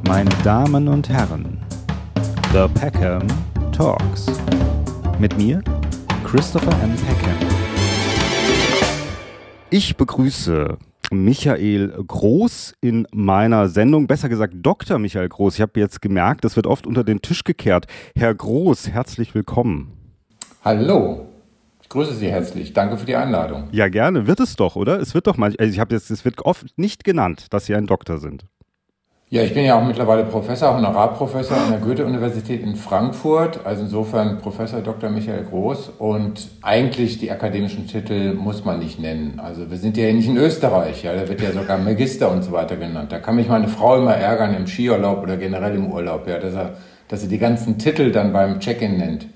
Meine Damen und Herren, The Peckham Talks. Mit mir, Christopher M. Peckham. Ich begrüße Michael Groß in meiner Sendung, besser gesagt Dr. Michael Groß. Ich habe jetzt gemerkt, das wird oft unter den Tisch gekehrt. Herr Groß, herzlich willkommen. Hallo, ich grüße Sie herzlich. Danke für die Einladung. Ja, gerne. Wird es doch, oder? Es wird doch manchmal, es wird oft nicht genannt, dass Sie ein Doktor sind. Ja, ich bin ja auch mittlerweile Professor, Honorarprofessor an der Goethe-Universität in Frankfurt, also insofern Professor Dr. Michael Groß, und eigentlich die akademischen Titel muss man nicht nennen. Also wir sind ja nicht in Österreich, ja, da wird ja sogar Magister und so weiter genannt. Da kann mich meine Frau immer ärgern im Skiurlaub oder generell im Urlaub, ja, dass sie die ganzen Titel dann beim Check-in nennt.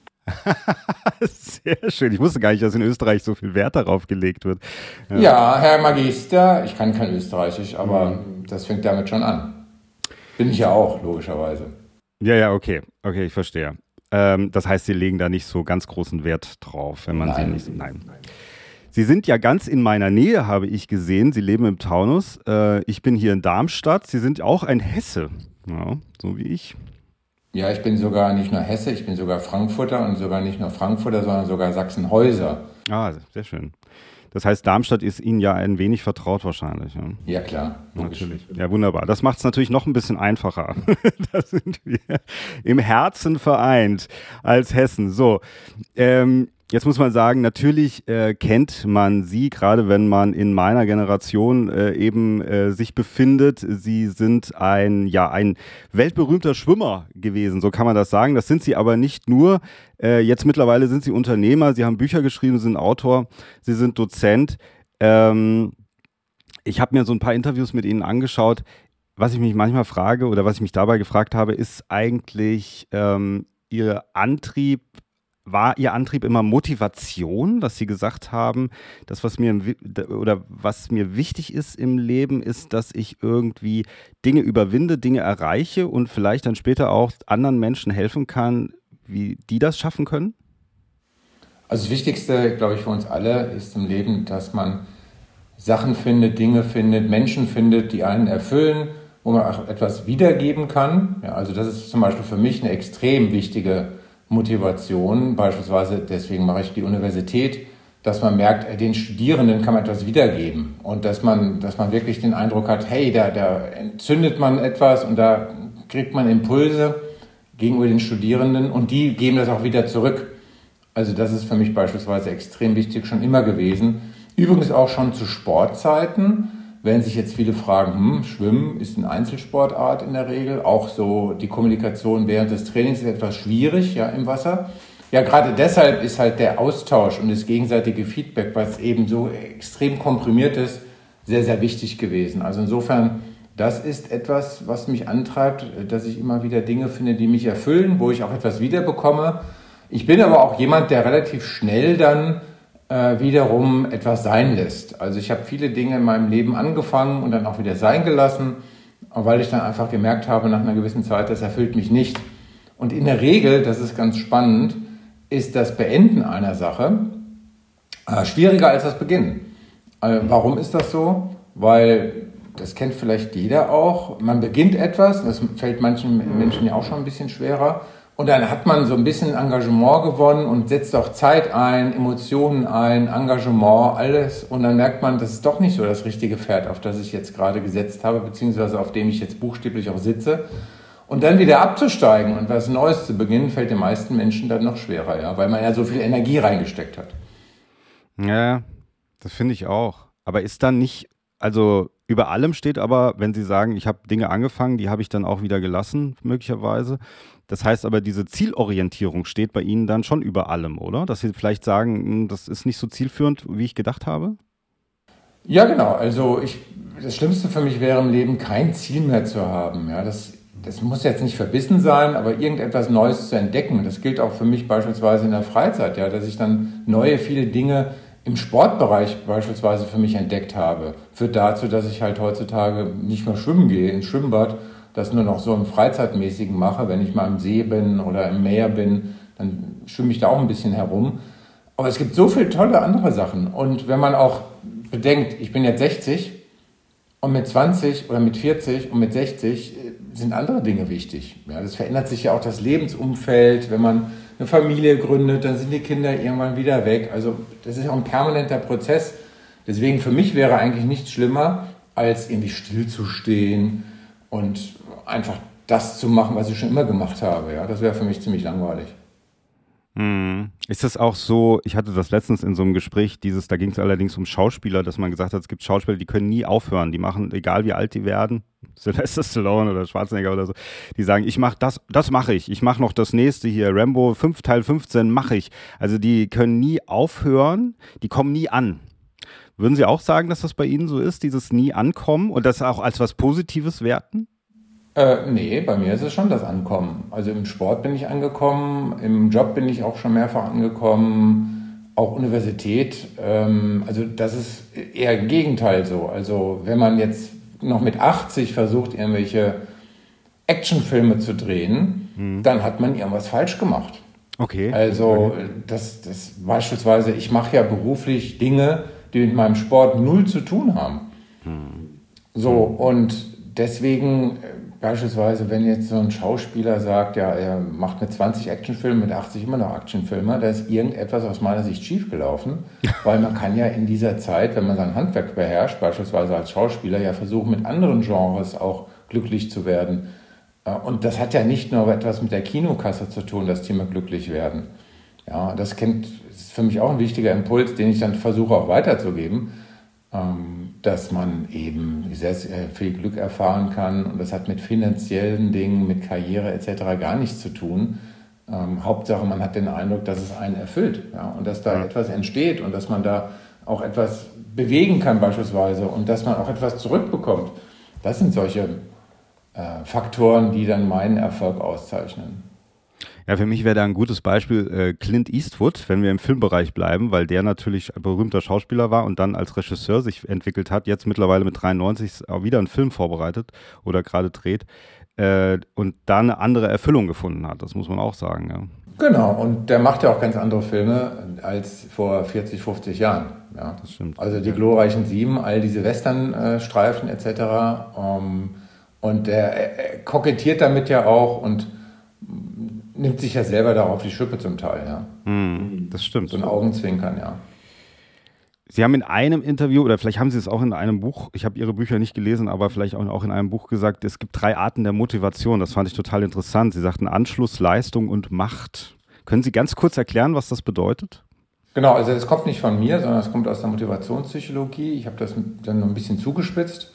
Sehr schön. Ich wusste gar nicht, dass in Österreich so viel Wert darauf gelegt wird. Ja, Herr Magister, ich kann kein Österreichisch, aber das fängt damit schon an. Bin ich ja auch, logischerweise. Ja, okay, ich verstehe. Das heißt, Sie legen da nicht so ganz großen Wert drauf, wenn man Sie nicht... Nein. Sie sind ja ganz in meiner Nähe, habe ich gesehen. Sie leben im Taunus. Ich bin hier in Darmstadt. Sie sind auch ein Hesse, ja, so wie ich. Ja, ich bin sogar nicht nur Hesse, ich bin sogar Frankfurter und sogar nicht nur Frankfurter, sondern sogar Sachsenhäuser. Ah, sehr schön. Das heißt, Darmstadt ist Ihnen ja ein wenig vertraut wahrscheinlich. Ja, ja klar. Natürlich. Ja, wunderbar. Das macht es natürlich noch ein bisschen einfacher. Da sind wir im Herzen vereint als Hessen. So, jetzt muss man sagen, natürlich kennt man Sie, gerade wenn man in meiner Generation sich befindet. Sie sind ein weltberühmter Schwimmer gewesen, so kann man das sagen. Das sind Sie aber nicht nur. Jetzt mittlerweile sind Sie Unternehmer, Sie haben Bücher geschrieben, Sie sind Autor, Sie sind Dozent. Ich habe mir so ein paar Interviews mit Ihnen angeschaut. Was ich mich manchmal frage oder was ich mich dabei gefragt habe, ist eigentlich war Ihr Antrieb immer Motivation, dass Sie gesagt haben, das, was mir wichtig ist im Leben, ist, dass ich irgendwie Dinge überwinde, Dinge erreiche und vielleicht dann später auch anderen Menschen helfen kann, wie die das schaffen können? Also das Wichtigste, glaube ich, für uns alle ist im Leben, dass man Sachen findet, Dinge findet, Menschen findet, die einen erfüllen, wo man auch etwas wiedergeben kann. Ja, also das ist zum Beispiel für mich eine extrem wichtige Motivation. Beispielsweise, deswegen mache ich die Universität, dass man merkt, den Studierenden kann man etwas wiedergeben und dass man wirklich den Eindruck hat, hey, da entzündet man etwas und da kriegt man Impulse gegenüber den Studierenden und die geben das auch wieder zurück. Also das ist für mich beispielsweise extrem wichtig, schon immer gewesen. Übrigens auch schon zu Sportzeiten, wenn sich jetzt viele fragen, Schwimmen ist eine Einzelsportart in der Regel, auch so die Kommunikation während des Trainings ist etwas schwierig, ja, im Wasser. Ja, gerade deshalb ist halt der Austausch und das gegenseitige Feedback, was eben so extrem komprimiert ist, sehr, sehr wichtig gewesen. Also insofern, das ist etwas, was mich antreibt, dass ich immer wieder Dinge finde, die mich erfüllen, wo ich auch etwas wiederbekomme. Ich bin aber auch jemand, der relativ schnell dann wiederum etwas sein lässt. Also ich habe viele Dinge in meinem Leben angefangen und dann auch wieder sein gelassen, weil ich dann einfach gemerkt habe, nach einer gewissen Zeit, das erfüllt mich nicht. Und in der Regel, das ist ganz spannend, ist das Beenden einer Sache schwieriger als das Beginnen. Warum ist das so? Weil, das kennt vielleicht jeder auch, man beginnt etwas, das fällt manchen Menschen ja auch schon ein bisschen schwerer, und dann hat man so ein bisschen Engagement gewonnen und setzt auch Zeit ein, Emotionen ein, Engagement, alles. Und dann merkt man, das ist doch nicht so das richtige Pferd, auf das ich jetzt gerade gesetzt habe, beziehungsweise auf dem ich jetzt buchstäblich auch sitze. Und dann wieder abzusteigen und was Neues zu beginnen, fällt den meisten Menschen dann noch schwerer, ja, weil man ja so viel Energie reingesteckt hat. Ja, das finde ich auch. Aber ist dann nicht, also über allem steht aber, wenn Sie sagen, ich habe Dinge angefangen, die habe ich dann auch wieder gelassen, möglicherweise. Das heißt aber, diese Zielorientierung steht bei Ihnen dann schon über allem, oder? Dass Sie vielleicht sagen, das ist nicht so zielführend, wie ich gedacht habe? Ja, genau. Also das Schlimmste für mich wäre im Leben, kein Ziel mehr zu haben. Ja, das muss jetzt nicht verbissen sein, aber irgendetwas Neues zu entdecken. Das gilt auch für mich beispielsweise in der Freizeit, ja, dass ich dann viele Dinge im Sportbereich beispielsweise für mich entdeckt habe. Führt dazu, dass ich halt heutzutage nicht mehr schwimmen gehe, ins Schwimmbad, das nur noch so im Freizeitmäßigen mache. Wenn ich mal im See bin oder im Meer bin, dann schwimme ich da auch ein bisschen herum. Aber es gibt so viele tolle andere Sachen. Und wenn man auch bedenkt, ich bin jetzt 60 und mit 20 oder mit 40 und mit 60 sind andere Dinge wichtig. Ja, das verändert sich ja auch das Lebensumfeld. Wenn man eine Familie gründet, dann sind die Kinder irgendwann wieder weg. Also das ist ja auch ein permanenter Prozess. Deswegen für mich wäre eigentlich nichts schlimmer, als irgendwie stillzustehen und einfach das zu machen, was ich schon immer gemacht habe. Ja, das wäre für mich ziemlich langweilig. Ist das auch so, ich hatte das letztens in so einem Gespräch, da ging es allerdings um Schauspieler, dass man gesagt hat, es gibt Schauspieler, die können nie aufhören, die machen, egal wie alt die werden, Sylvester Stallone oder Schwarzenegger oder so, die sagen, ich mache das mache ich mache noch das nächste hier, Rambo 5, Teil 15 mache ich. Also die können nie aufhören, die kommen nie an. Würden Sie auch sagen, dass das bei Ihnen so ist, dieses nie ankommen und das auch als was Positives werten? Nee, bei mir ist es schon das Ankommen. Also im Sport bin ich angekommen, im Job bin ich auch schon mehrfach angekommen, auch Universität. Also das ist eher im Gegenteil so. Also wenn man jetzt noch mit 80 versucht, irgendwelche Actionfilme zu drehen, dann hat man irgendwas falsch gemacht. Okay. Also das beispielsweise, ich mache ja beruflich Dinge, die mit meinem Sport null zu tun haben. So, und deswegen beispielsweise, wenn jetzt so ein Schauspieler sagt, ja, er macht mit 20 Actionfilmen, mit 80 immer noch Actionfilme, da ist irgendetwas aus meiner Sicht schiefgelaufen, weil man kann ja in dieser Zeit, wenn man sein Handwerk beherrscht, beispielsweise als Schauspieler, ja versuchen, mit anderen Genres auch glücklich zu werden. Und das hat ja nicht nur etwas mit der Kinokasse zu tun, das Thema glücklich werden. Ja, das ist für mich auch ein wichtiger Impuls, den ich dann versuche auch weiterzugeben, dass man eben sehr, sehr viel Glück erfahren kann und das hat mit finanziellen Dingen, mit Karriere etc. gar nichts zu tun. Hauptsache, man hat den Eindruck, dass es einen erfüllt, ja, und dass da etwas entsteht und dass man da auch etwas bewegen kann beispielsweise und dass man auch etwas zurückbekommt. Das sind solche Faktoren, die dann meinen Erfolg auszeichnen. Ja, für mich wäre da ein gutes Beispiel Clint Eastwood, wenn wir im Filmbereich bleiben, weil der natürlich ein berühmter Schauspieler war und dann als Regisseur sich entwickelt hat, jetzt mittlerweile mit 93 auch wieder einen Film vorbereitet oder gerade dreht und da eine andere Erfüllung gefunden hat, das muss man auch sagen. Ja. Genau, und der macht ja auch ganz andere Filme als vor 40, 50 Jahren. Ja. Das stimmt. Also die glorreichen Sieben, all diese Western-Streifen etc. Und er kokettiert damit ja auch und nimmt sich ja selber darauf die Schippe zum Teil, ja. Das stimmt. So ein Augenzwinkern, ja. Sie haben in einem Interview, oder vielleicht haben Sie es auch in einem Buch, ich habe Ihre Bücher nicht gelesen, aber vielleicht auch in einem Buch gesagt, es gibt 3 Arten der Motivation. Das fand ich total interessant. Sie sagten Anschluss, Leistung und Macht. Können Sie ganz kurz erklären, was das bedeutet? Genau, also das kommt nicht von mir, sondern es kommt aus der Motivationspsychologie. Ich habe das dann noch ein bisschen zugespitzt.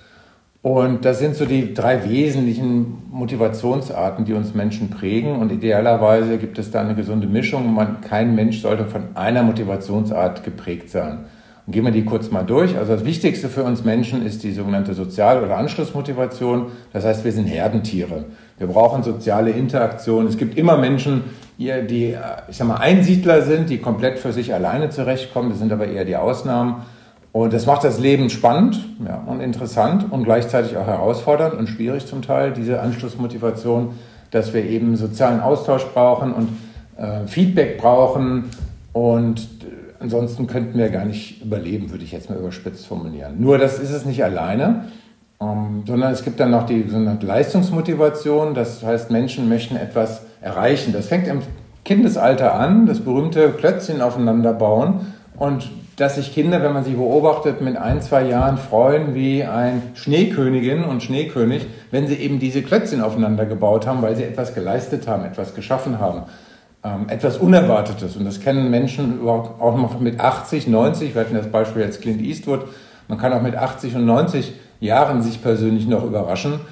Und das sind so die 3 wesentlichen Motivationsarten, die uns Menschen prägen. Und idealerweise gibt es da eine gesunde Mischung. Kein Mensch sollte von einer Motivationsart geprägt sein. Und gehen wir die kurz mal durch. Also das Wichtigste für uns Menschen ist die sogenannte Sozial- oder Anschlussmotivation. Das heißt, wir sind Herdentiere. Wir brauchen soziale Interaktion. Es gibt immer Menschen, die, ich sag mal, Einsiedler sind, die komplett für sich alleine zurechtkommen. Das sind aber eher die Ausnahmen. Und das macht das Leben spannend, ja, und interessant und gleichzeitig auch herausfordernd und schwierig zum Teil, diese Anschlussmotivation, dass wir eben sozialen Austausch brauchen und Feedback brauchen und ansonsten könnten wir gar nicht überleben, würde ich jetzt mal überspitzt formulieren. Nur das ist es nicht alleine, sondern es gibt dann noch die sogenannte Leistungsmotivation, das heißt, Menschen möchten etwas erreichen. Das fängt im Kindesalter an, das berühmte Klötzchen aufeinander bauen und dass sich Kinder, wenn man sie beobachtet, mit 1, 2 Jahren freuen wie ein Schneekönigin und Schneekönig, wenn sie eben diese Klötzchen aufeinander gebaut haben, weil sie etwas geleistet haben, etwas geschaffen haben, etwas Unerwartetes. Und das kennen Menschen überhaupt auch noch mit 80, 90, wir hatten das Beispiel jetzt Clint Eastwood, man kann auch mit 80 und 90 Jahren sich persönlich noch überraschen.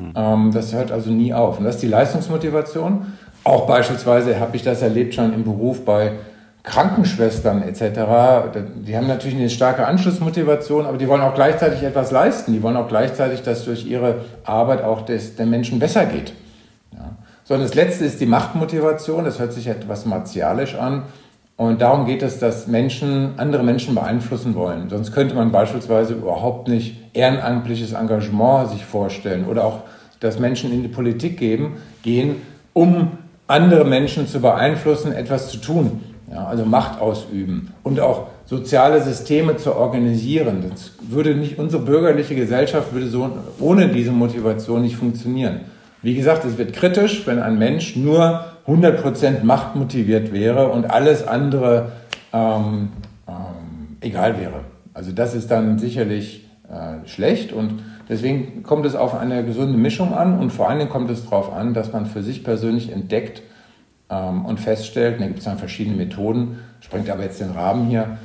Das hört also nie auf. Und das ist die Leistungsmotivation. Auch beispielsweise habe ich das erlebt schon im Beruf bei Krankenschwestern etc., die haben natürlich eine starke Anschlussmotivation, aber die wollen auch gleichzeitig etwas leisten. Die wollen auch gleichzeitig, dass durch ihre Arbeit auch den Menschen besser geht. Ja. So, und das Letzte ist die Machtmotivation. Das hört sich etwas martialisch an. Und darum geht es, dass Menschen andere Menschen beeinflussen wollen. Sonst könnte man beispielsweise überhaupt nicht ehrenamtliches Engagement sich vorstellen oder auch, dass Menschen in die Politik gehen, um andere Menschen zu beeinflussen, etwas zu tun. Ja, also Macht ausüben und auch soziale Systeme zu organisieren. Unsere bürgerliche Gesellschaft würde so ohne diese Motivation nicht funktionieren. Wie gesagt, es wird kritisch, wenn ein Mensch nur 100% machtmotiviert wäre und alles andere egal wäre. Also das ist dann sicherlich schlecht und deswegen kommt es auf eine gesunde Mischung an und vor allen Dingen kommt es darauf an, dass man für sich persönlich entdeckt und feststellt, da gibt es dann verschiedene Methoden, sprengt aber jetzt den Rahmen hier,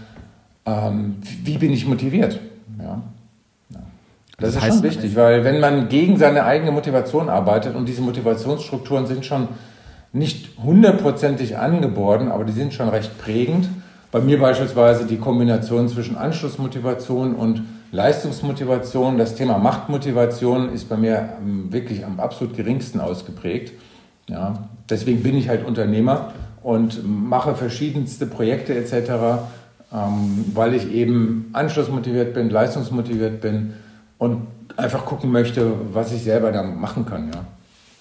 wie bin ich motiviert? Ja. Das ist schon wichtig, weil wenn man gegen seine eigene Motivation arbeitet und diese Motivationsstrukturen sind schon nicht 100%ig angeboren, aber die sind schon recht prägend. Bei mir beispielsweise die Kombination zwischen Anschlussmotivation und Leistungsmotivation. Das Thema Machtmotivation ist bei mir wirklich am absolut geringsten ausgeprägt. Ja, deswegen bin ich halt Unternehmer und mache verschiedenste Projekte etc., weil ich eben anschlussmotiviert bin, leistungsmotiviert bin und einfach gucken möchte, was ich selber da machen kann. Ja.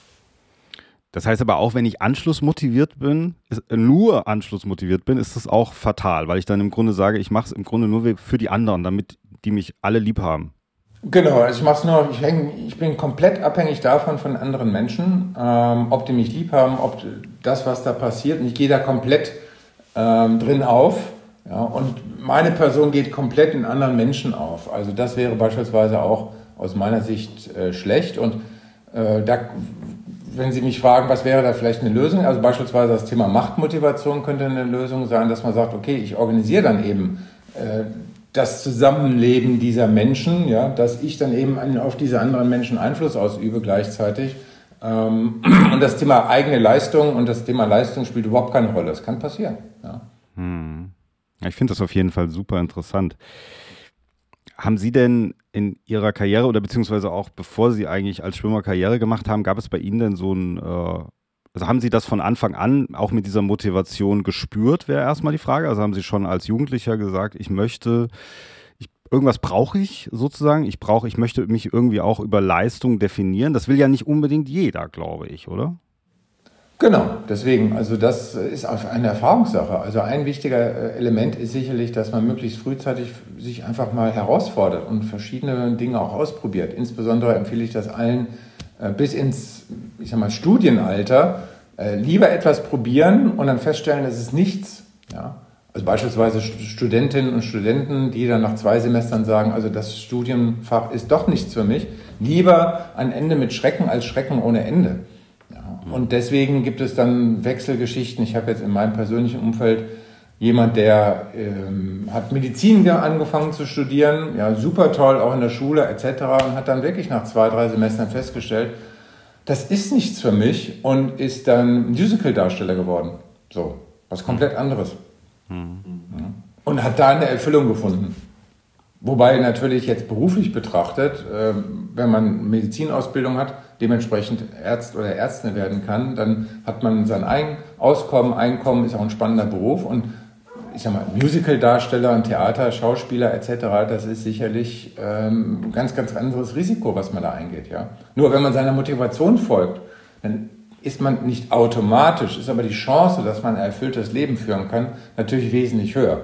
Das heißt aber auch, wenn ich anschlussmotiviert bin, nur anschlussmotiviert bin, ist das auch fatal, weil ich dann im Grunde sage, ich mache es im Grunde nur für die anderen, damit die mich alle lieb haben. Genau, also ich mache es nur, ich bin komplett abhängig davon von anderen Menschen, ob die mich lieb haben, ob das, was da passiert, und ich gehe da komplett drin auf. Ja, und meine Person geht komplett in anderen Menschen auf. Also das wäre beispielsweise auch aus meiner Sicht schlecht. Und wenn Sie mich fragen, was wäre da vielleicht eine Lösung? Also beispielsweise das Thema Machtmotivation könnte eine Lösung sein, dass man sagt, okay, ich organisiere dann eben das Zusammenleben dieser Menschen, ja, dass ich dann eben auf diese anderen Menschen Einfluss ausübe gleichzeitig. Und das Thema eigene Leistung und das Thema Leistung spielt überhaupt keine Rolle. Das kann passieren. Ja. Ich finde das auf jeden Fall super interessant. Haben Sie denn in Ihrer Karriere oder beziehungsweise auch bevor Sie eigentlich als Schwimmer Karriere gemacht haben, gab es bei Ihnen denn so ein, also haben Sie das von Anfang an auch mit dieser Motivation gespürt, wäre erstmal die Frage. Also haben Sie schon als Jugendlicher gesagt, irgendwas brauche ich sozusagen, ich möchte mich irgendwie auch über Leistung definieren. Das will ja nicht unbedingt jeder, glaube ich, oder? Genau, deswegen, also das ist eine Erfahrungssache. Also ein wichtiger Element ist sicherlich, dass man möglichst frühzeitig sich einfach mal herausfordert und verschiedene Dinge auch ausprobiert. Insbesondere empfehle ich das allen bis ins, Studienalter, lieber etwas probieren und dann feststellen, es ist nichts. Ja? Also beispielsweise Studentinnen und Studenten, die dann nach 2 Semestern sagen, also das Studienfach ist doch nichts für mich. Lieber ein Ende mit Schrecken als Schrecken ohne Ende. Und deswegen gibt es dann Wechselgeschichten. Ich habe jetzt in meinem persönlichen Umfeld jemand, der hat Medizin angefangen zu studieren, ja, super toll, auch in der Schule etc. und hat dann wirklich nach 2, 3 Semestern festgestellt, das ist nichts für mich und ist dann Musical-Darsteller geworden. So, was komplett anderes. Ja. Und hat da eine Erfüllung gefunden. Wobei natürlich jetzt beruflich betrachtet, wenn man Medizinausbildung hat, dementsprechend Arzt oder Ärztin werden kann, dann hat man sein Einkommen ist auch ein spannender Beruf und Musical-Darsteller, Theater, Schauspieler etc., das ist sicherlich ein ganz, ganz anderes Risiko, was man da eingeht. Ja? Nur wenn man seiner Motivation folgt, dann ist man nicht automatisch, ist aber die Chance, dass man ein erfülltes Leben führen kann, natürlich wesentlich höher.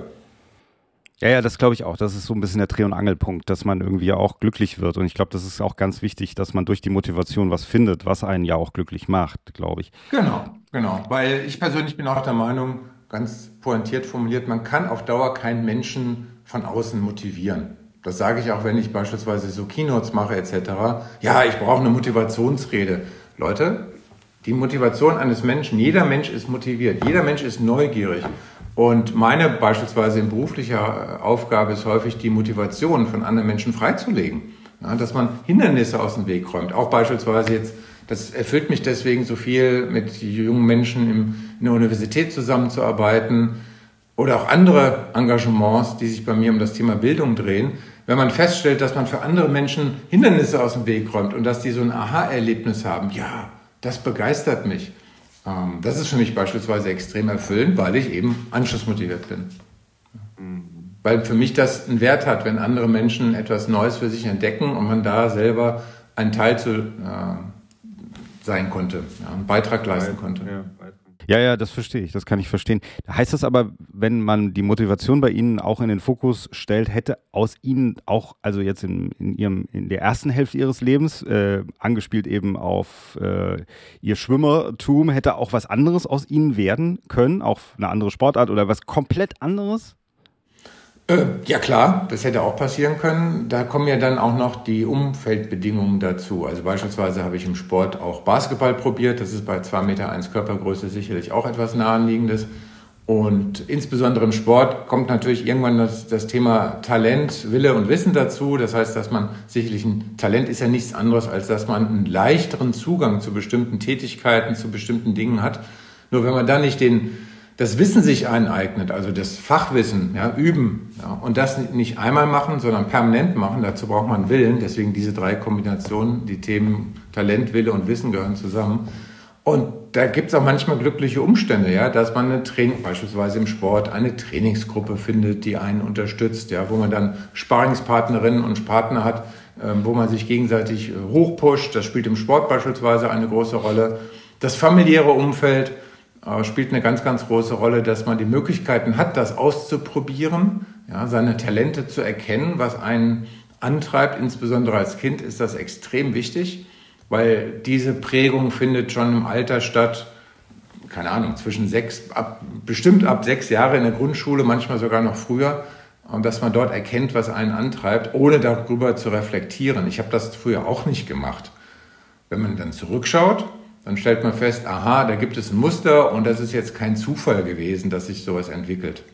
Ja, das glaube ich auch. Das ist so ein bisschen der Dreh- und Angelpunkt, dass man irgendwie auch glücklich wird. Und ich glaube, das ist auch ganz wichtig, dass man durch die Motivation was findet, was einen ja auch glücklich macht, glaube ich. Genau. Weil ich persönlich bin auch der Meinung, ganz pointiert formuliert, man kann auf Dauer keinen Menschen von außen motivieren. Das sage ich auch, wenn ich beispielsweise so Keynotes mache etc. Ja, ich brauche eine Motivationsrede. Leute, die Motivation eines Menschen, jeder Mensch ist motiviert, jeder Mensch ist neugierig. Und meine beispielsweise in beruflicher Aufgabe ist häufig, die Motivation von anderen Menschen freizulegen. Ja, dass man Hindernisse aus dem Weg räumt. Auch beispielsweise jetzt, das erfüllt mich deswegen so viel, mit jungen Menschen in der Universität zusammenzuarbeiten oder auch andere Engagements, die sich bei mir um das Thema Bildung drehen. Wenn man feststellt, dass man für andere Menschen Hindernisse aus dem Weg räumt und dass die so ein Aha-Erlebnis haben, ja, das begeistert mich. Das ist für mich beispielsweise extrem erfüllend, weil ich eben anschlussmotiviert bin. Weil für mich das einen Wert hat, wenn andere Menschen etwas Neues für sich entdecken und man da selber ein Teil zu sein konnte, einen Beitrag leisten konnte. Ja, ja, das verstehe ich, das kann ich verstehen. Heißt das aber, wenn man die Motivation bei Ihnen auch in den Fokus stellt, hätte aus Ihnen auch, also jetzt in der ersten Hälfte Ihres Lebens, angespielt eben auf Ihr Schwimmertum, hätte auch was anderes aus Ihnen werden können, auch eine andere Sportart oder was komplett anderes? Ja klar, das hätte auch passieren können. Da kommen ja dann auch noch die Umfeldbedingungen dazu. Also beispielsweise habe ich im Sport auch Basketball probiert. Das ist bei 2,1 Meter Körpergröße sicherlich auch etwas Naheliegendes. Und insbesondere im Sport kommt natürlich irgendwann das Thema Talent, Wille und Wissen dazu. Das heißt, dass man sicherlich ein Talent ist ja nichts anderes, als dass man einen leichteren Zugang zu bestimmten Tätigkeiten, zu bestimmten Dingen hat. Nur wenn man dann nicht das Wissen sich aneignet, also das Fachwissen, ja, üben, ja, und das nicht einmal machen, sondern permanent machen, dazu braucht man Willen. Deswegen diese drei Kombinationen, die Themen Talent, Wille und Wissen gehören zusammen. Und da gibt es auch manchmal glückliche Umstände, ja, dass man beispielsweise im Sport eine Trainingsgruppe findet, die einen unterstützt, ja, wo man dann Sparringspartnerinnen und Partner hat, wo man sich gegenseitig hochpusht. Das spielt im Sport beispielsweise eine große Rolle. Das familiäre Umfeld spielt eine ganz, ganz große Rolle, dass man die Möglichkeiten hat, das auszuprobieren, ja, seine Talente zu erkennen, was einen antreibt. Insbesondere als Kind ist das extrem wichtig, weil diese Prägung findet schon im Alter statt, keine Ahnung, bestimmt ab 6 Jahre in der Grundschule, manchmal sogar noch früher, und dass man dort erkennt, was einen antreibt, ohne darüber zu reflektieren. Ich habe das früher auch nicht gemacht. Wenn man dann zurückschaut, dann stellt man fest, aha, da gibt es ein Muster und das ist jetzt kein Zufall gewesen, dass sich sowas entwickelt.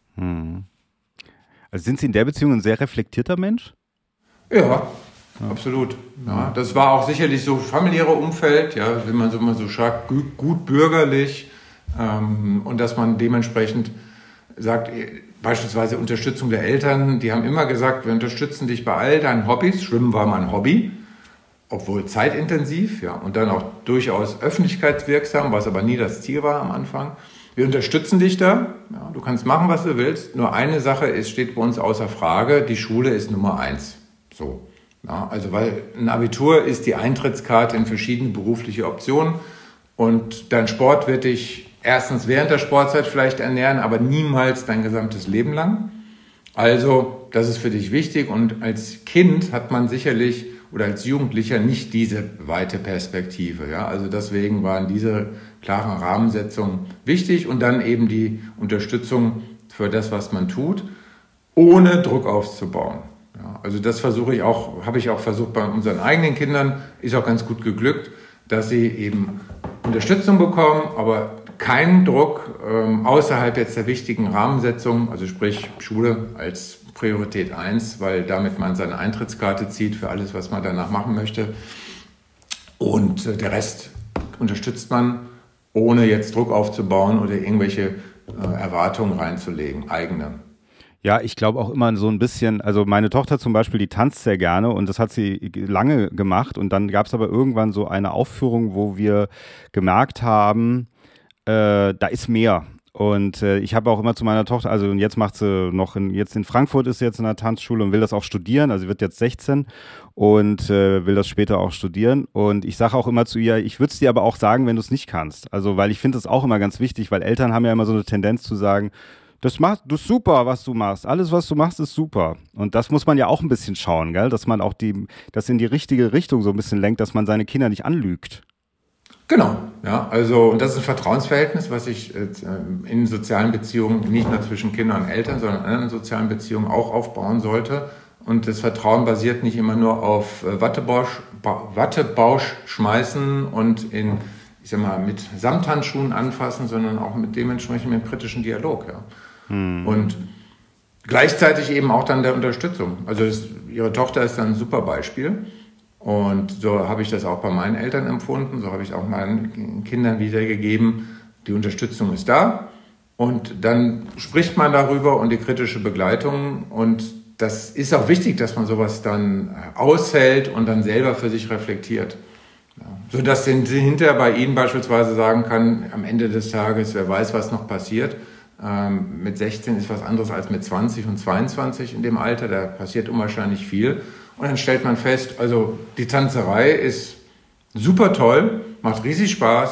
Also sind Sie in der Beziehung ein sehr reflektierter Mensch? Ja, absolut. Ja, das war auch sicherlich so familiäre Umfeld, ja, wenn man so sagt, gut bürgerlich, und dass man dementsprechend sagt, beispielsweise Unterstützung der Eltern, die haben immer gesagt, wir unterstützen dich bei all deinen Hobbys. Schwimmen war mein Hobby. Obwohl zeitintensiv, ja, und dann auch durchaus öffentlichkeitswirksam, was aber nie das Ziel war am Anfang. Wir unterstützen dich da. Ja, du kannst machen, was du willst. Nur eine Sache steht bei uns außer Frage. Die Schule ist Nummer 1. So. Ja, also, weil ein Abitur ist die Eintrittskarte in verschiedene berufliche Optionen. Und dein Sport wird dich erstens während der Sportzeit vielleicht ernähren, aber niemals dein gesamtes Leben lang. Also, das ist für dich wichtig. Und als Kind hat man sicherlich oder als Jugendlicher nicht diese weite Perspektive. Ja? Also deswegen waren diese klaren Rahmensetzungen wichtig und dann eben die Unterstützung für das, was man tut, ohne Druck aufzubauen. Ja? Also das habe ich auch versucht bei unseren eigenen Kindern, ist auch ganz gut geglückt, dass sie eben Unterstützung bekommen, aber keinen Druck außerhalb jetzt der wichtigen Rahmensetzung, also sprich Schule als Priorität 1, weil damit man seine Eintrittskarte zieht für alles, was man danach machen möchte. Und der Rest unterstützt man, ohne jetzt Druck aufzubauen oder irgendwelche Erwartungen reinzulegen, eigene. Ja, ich glaube auch immer so ein bisschen, also meine Tochter zum Beispiel, die tanzt sehr gerne und das hat sie lange gemacht und dann gab es aber irgendwann so eine Aufführung, wo wir gemerkt haben, da ist mehr. Und ich habe auch immer zu meiner Tochter, also und jetzt macht sie jetzt in Frankfurt ist sie jetzt in der Tanzschule und will das auch studieren, also sie wird jetzt 16 und will das später auch studieren. Und ich sage auch immer zu ihr, ich würde es dir aber auch sagen, wenn du es nicht kannst. Also weil ich finde das auch immer ganz wichtig, weil Eltern haben ja immer so eine Tendenz zu sagen, das ist super, was du machst. Alles, was du machst, ist super. Und das muss man ja auch ein bisschen schauen, gell? Dass man auch das in die richtige Richtung so ein bisschen lenkt, dass man seine Kinder nicht anlügt. Genau, ja, also und das ist ein Vertrauensverhältnis, was ich in sozialen Beziehungen, nicht nur zwischen Kindern und Eltern, sondern in anderen sozialen Beziehungen auch aufbauen sollte. Und das Vertrauen basiert nicht immer nur auf Wattebausch schmeißen und mit Samthandschuhen anfassen, sondern auch dementsprechend mit kritischen Dialog, ja. Und gleichzeitig eben auch dann der Unterstützung. Also ihre Tochter ist dann ein super Beispiel. Und so habe ich das auch bei meinen Eltern empfunden, so habe ich auch meinen Kindern wiedergegeben. Die Unterstützung ist da und dann spricht man darüber und die kritische Begleitung. Und das ist auch wichtig, dass man sowas dann aushält und dann selber für sich reflektiert. Ja, sodass sie hinterher bei Ihnen beispielsweise sagen kann, am Ende des Tages, wer weiß, was noch passiert. Mit 16 ist was anderes als mit 20 und 22 in dem Alter, da passiert unwahrscheinlich viel. Und dann stellt man fest, also die Tanzerei ist super toll, macht riesig Spaß,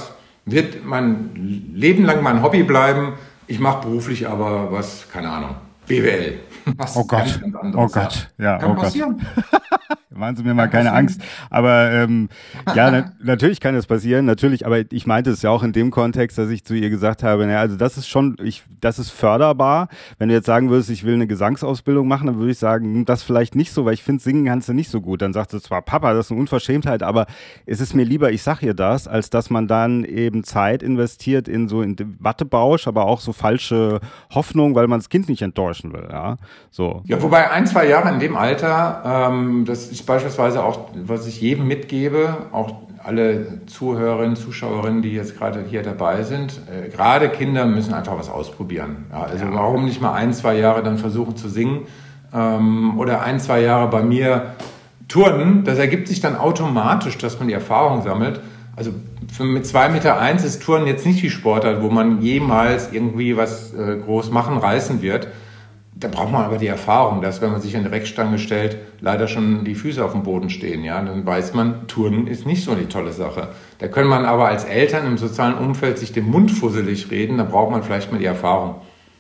wird mein Leben lang mein Hobby bleiben. Ich mache beruflich aber was, keine Ahnung, BWL. Was Oh Gott, ganz anderes, oh Gott, ja, Kann oh Gott. passieren. Machen Sie mir mal keine Angst. Aber ja, natürlich kann das passieren, natürlich, aber ich meinte es ja auch in dem Kontext, dass ich zu ihr gesagt habe, naja, also das ist schon, das ist förderbar. Wenn du jetzt sagen würdest, ich will eine Gesangsausbildung machen, dann würde ich sagen, das vielleicht nicht so, weil ich finde, singen kannst du nicht so gut. Dann sagt sie zwar, Papa, das ist eine Unverschämtheit, aber es ist mir lieber, ich sag ihr das, als dass man dann eben Zeit investiert in Wattebausch, aber auch so falsche Hoffnung, weil man das Kind nicht enttäuschen will, ja. So. Ja, wobei 1, 2 Jahre in dem Alter, das ist beispielsweise auch, was ich jedem mitgebe, auch alle Zuhörerinnen, Zuschauerinnen, die jetzt gerade hier dabei sind, gerade Kinder müssen einfach was ausprobieren. Ja, also warum nicht mal 1, 2 Jahre dann versuchen zu singen oder 1, 2 Jahre bei mir turnen, das ergibt sich dann automatisch, dass man die Erfahrung sammelt. Also mit 2,1 Meter ist Turnen jetzt nicht die Sportart, wo man jemals irgendwie was groß machen, reißen wird. Da braucht man aber die Erfahrung, dass wenn man sich an die Reckstange stellt, leider schon die Füße auf dem Boden stehen. Ja? Dann weiß man, Turnen ist nicht so eine tolle Sache. Da kann man aber als Eltern im sozialen Umfeld sich den Mund fusselig reden, da braucht man vielleicht mal die Erfahrung.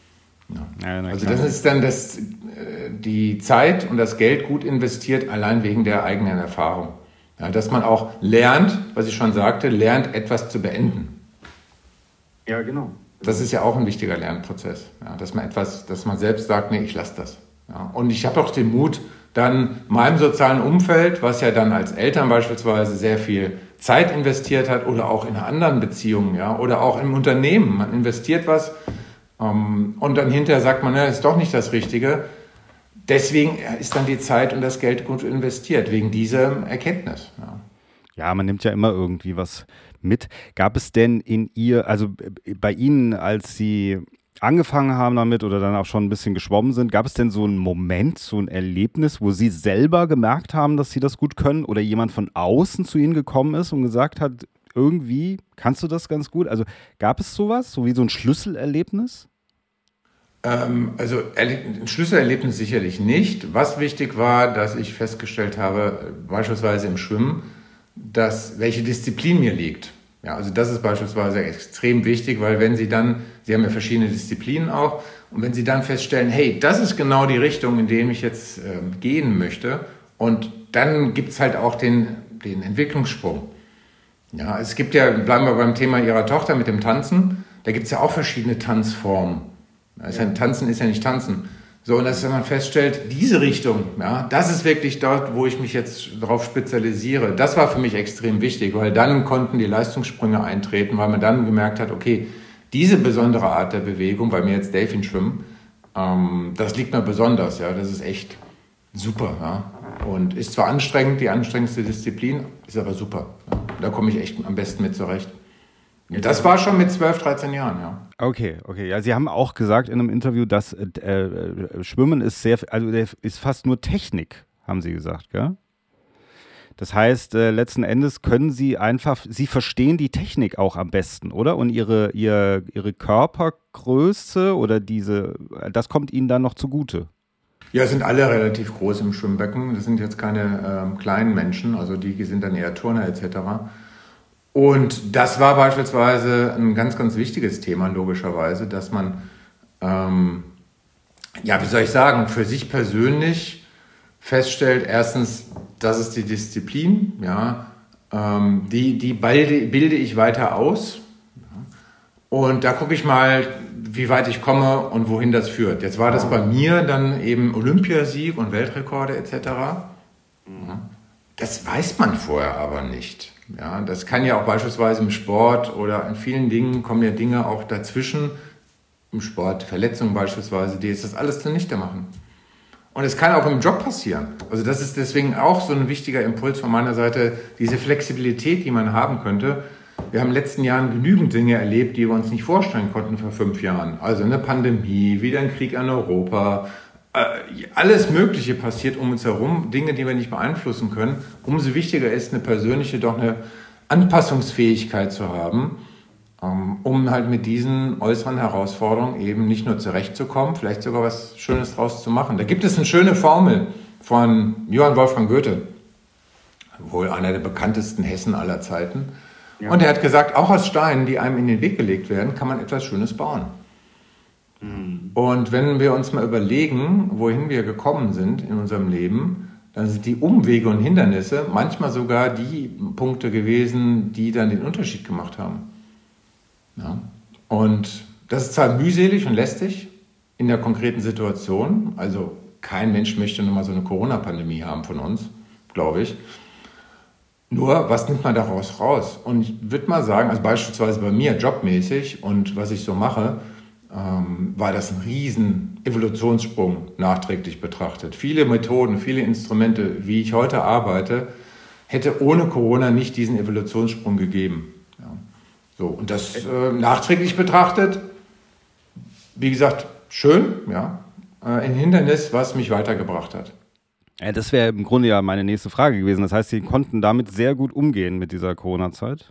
Ja. Also das ist dann die Zeit und das Geld gut investiert, allein wegen der eigenen Erfahrung. Ja, dass man auch lernt, was ich schon sagte, lernt etwas zu beenden. Ja, genau. Das ist ja auch ein wichtiger Lernprozess, ja, dass man selbst sagt, nee, ich lasse das. Ja. Und ich habe auch den Mut, dann meinem sozialen Umfeld, was ja dann als Eltern beispielsweise sehr viel Zeit investiert hat oder auch in anderen Beziehungen, ja, oder auch im Unternehmen, man investiert was und dann hinterher sagt man, das ist doch nicht das Richtige. Deswegen ist dann die Zeit und das Geld gut investiert, wegen dieser Erkenntnis. Ja. Ja, man nimmt ja immer irgendwie was mit. Gab es denn also bei Ihnen, als Sie angefangen haben damit oder dann auch schon ein bisschen geschwommen sind, gab es denn so einen Moment, so ein Erlebnis, wo Sie selber gemerkt haben, dass Sie das gut können oder jemand von außen zu Ihnen gekommen ist und gesagt hat, irgendwie kannst du das ganz gut? Also gab es sowas, so wie so ein Schlüsselerlebnis? Also ein Schlüsselerlebnis sicherlich nicht. Was wichtig war, dass ich festgestellt habe, beispielsweise im Schwimmen, welche Disziplin mir liegt. Ja, also das ist beispielsweise extrem wichtig, weil wenn Sie haben ja verschiedene Disziplinen auch, und wenn Sie dann feststellen, hey, das ist genau die Richtung, in die ich jetzt gehen möchte, und dann gibt es halt auch den Entwicklungssprung. Ja, es gibt ja, bleiben wir beim Thema Ihrer Tochter mit dem Tanzen, da gibt es ja auch verschiedene Tanzformen. Tanzen ist ja nicht Tanzen. So, und dass man feststellt, diese Richtung, ja, das ist wirklich dort, wo ich mich jetzt darauf spezialisiere. Das war für mich extrem wichtig, weil dann konnten die Leistungssprünge eintreten, weil man dann gemerkt hat, okay, diese besondere Art der Bewegung, bei mir jetzt Delfinschwimmen, das liegt mir besonders, ja, das ist echt super, ja. Und ist zwar anstrengend, die anstrengendste Disziplin, ist aber super. Ja. Da komme ich echt am besten mit zurecht. Das war schon mit 12, 13 Jahren, ja. Okay. Ja, Sie haben auch gesagt in einem Interview, dass Schwimmen ist ist fast nur Technik, haben Sie gesagt, gell? Das heißt, letzten Endes Sie verstehen die Technik auch am besten, oder? Und Ihre Körpergröße oder das kommt Ihnen dann noch zugute. Ja, sind alle relativ groß im Schwimmbecken. Das sind jetzt keine kleinen Menschen, also die sind dann eher Turner etc. Und das war beispielsweise ein ganz, ganz wichtiges Thema, logischerweise, dass man, für sich persönlich feststellt, erstens, das ist die Disziplin, ja, die bilde ich weiter aus. Und da gucke ich mal, wie weit ich komme und wohin das führt. Jetzt war das bei mir dann eben Olympiasieg und Weltrekorde etc. Das weiß man vorher aber nicht. Ja, das kann ja auch beispielsweise im Sport oder in vielen Dingen kommen ja Dinge auch dazwischen, im Sport, Verletzungen beispielsweise, die jetzt das alles zunichte machen. Und es kann auch im Job passieren. Also das ist deswegen auch so ein wichtiger Impuls von meiner Seite, diese Flexibilität, die man haben könnte. Wir haben in den letzten Jahren genügend Dinge erlebt, die wir uns nicht vorstellen konnten vor 5 Jahren. Also eine Pandemie, wieder ein Krieg in Europa, alles Mögliche passiert um uns herum, Dinge, die wir nicht beeinflussen können. Umso wichtiger ist eine Anpassungsfähigkeit zu haben, um halt mit diesen äußeren Herausforderungen eben nicht nur zurechtzukommen, vielleicht sogar was Schönes draus zu machen. Da gibt es eine schöne Formel von Johann Wolfgang Goethe, wohl einer der bekanntesten Hessen aller Zeiten. Ja. Und er hat gesagt, auch aus Steinen, die einem in den Weg gelegt werden, kann man etwas Schönes bauen. Und wenn wir uns mal überlegen, wohin wir gekommen sind in unserem Leben, dann sind die Umwege und Hindernisse manchmal sogar die Punkte gewesen, die dann den Unterschied gemacht haben. Ja. Und das ist zwar mühselig und lästig in der konkreten Situation, also kein Mensch möchte nochmal so eine Corona-Pandemie haben von uns, glaube ich. Nur, was nimmt man daraus raus? Und ich würde mal sagen, also beispielsweise bei mir jobmäßig und was ich so mache, war das ein riesen Evolutionssprung nachträglich betrachtet. Viele Methoden, viele Instrumente, wie ich heute arbeite, hätte ohne Corona nicht diesen Evolutionssprung gegeben. Ja. So, und das nachträglich betrachtet, wie gesagt, schön, ja, ein Hindernis, was mich weitergebracht hat. Ja, das wäre im Grunde ja meine nächste Frage gewesen. Das heißt, Sie konnten damit sehr gut umgehen mit dieser Corona-Zeit?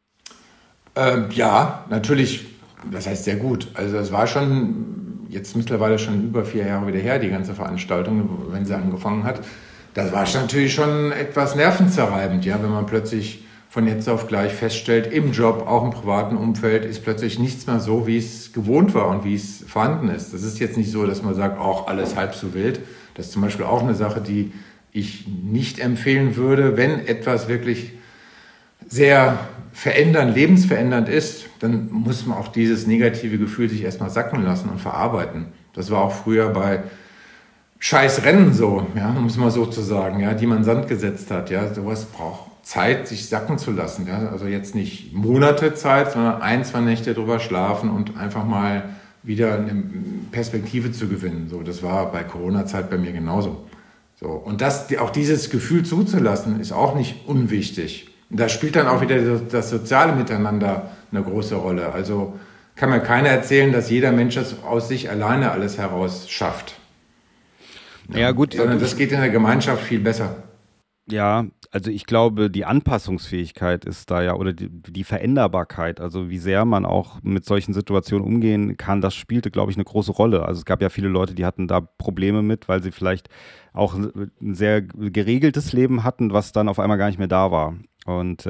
Ja, natürlich. Das heißt sehr gut. Also das war schon jetzt mittlerweile schon über 4 Jahre wieder her, die ganze Veranstaltung, wenn sie angefangen hat. Das war natürlich schon etwas nervenzerreibend, ja, wenn man plötzlich von jetzt auf gleich feststellt, im Job, auch im privaten Umfeld, ist plötzlich nichts mehr so, wie es gewohnt war und wie es vorhanden ist. Das ist jetzt nicht so, dass man sagt, auch alles halb so wild. Das ist zum Beispiel auch eine Sache, die ich nicht empfehlen würde, wenn etwas wirklich sehr lebensverändernd ist, dann muss man auch dieses negative Gefühl sich erstmal sacken lassen und verarbeiten. Das war auch früher bei Scheißrennen so, ja, muss man so zu sagen, ja, die man in Sand gesetzt hat. Ja, sowas braucht Zeit, sich sacken zu lassen. Ja, also jetzt nicht Monate Zeit, sondern 1, 2 Nächte drüber schlafen und einfach mal wieder eine Perspektive zu gewinnen. So, das war bei Corona-Zeit bei mir genauso. So, und auch dieses Gefühl zuzulassen, ist auch nicht unwichtig. Und da spielt dann auch wieder das soziale Miteinander eine große Rolle. Also kann mir keiner erzählen, dass jeder Mensch das aus sich alleine alles heraus schafft. Ja, gut. Sondern das geht in der Gemeinschaft viel besser. Ja, also ich glaube, die Anpassungsfähigkeit ist da ja, oder die Veränderbarkeit, also wie sehr man auch mit solchen Situationen umgehen kann, das spielte, glaube ich, eine große Rolle. Also es gab ja viele Leute, die hatten da Probleme mit, weil sie vielleicht auch ein sehr geregeltes Leben hatten, was dann auf einmal gar nicht mehr da war. Und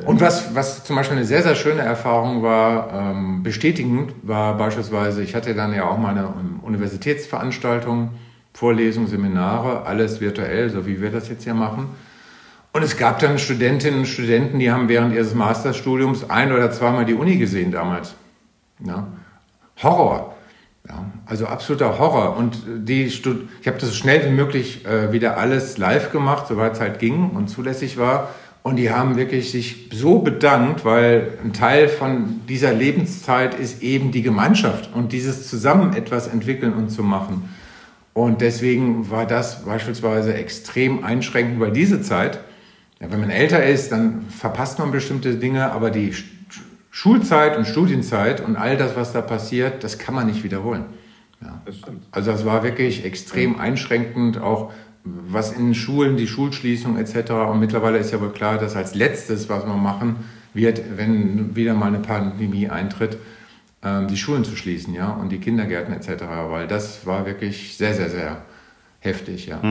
was zum Beispiel eine sehr, sehr schöne Erfahrung war, bestätigend war beispielsweise, ich hatte dann ja auch mal eine Universitätsveranstaltung, Vorlesungen, Seminare, alles virtuell, so wie wir das jetzt hier machen. Und es gab dann Studentinnen und Studenten, die haben während ihres Masterstudiums 1- oder 2-mal die Uni gesehen damals. Ja. Horror. Ja, also absoluter Horror. Und ich habe das so schnell wie möglich wieder alles live gemacht, soweit es halt ging und zulässig war. Und die haben wirklich sich so bedankt, weil ein Teil von dieser Lebenszeit ist eben die Gemeinschaft und dieses zusammen etwas entwickeln und zu machen. Und deswegen war das beispielsweise extrem einschränkend, weil diese Zeit, ja, wenn man älter ist, dann verpasst man bestimmte Dinge, aber die Schulzeit und Studienzeit und all das, was da passiert, das kann man nicht wiederholen. Ja. Das stimmt. Also das war wirklich extrem einschränkend, auch was in Schulen, die Schulschließung etc. Und mittlerweile ist ja wohl klar, dass als letztes, was man machen wird, wenn wieder mal eine Pandemie eintritt, die Schulen zu schließen, ja, und die Kindergärten etc., weil das war wirklich sehr, sehr, sehr heftig, ja.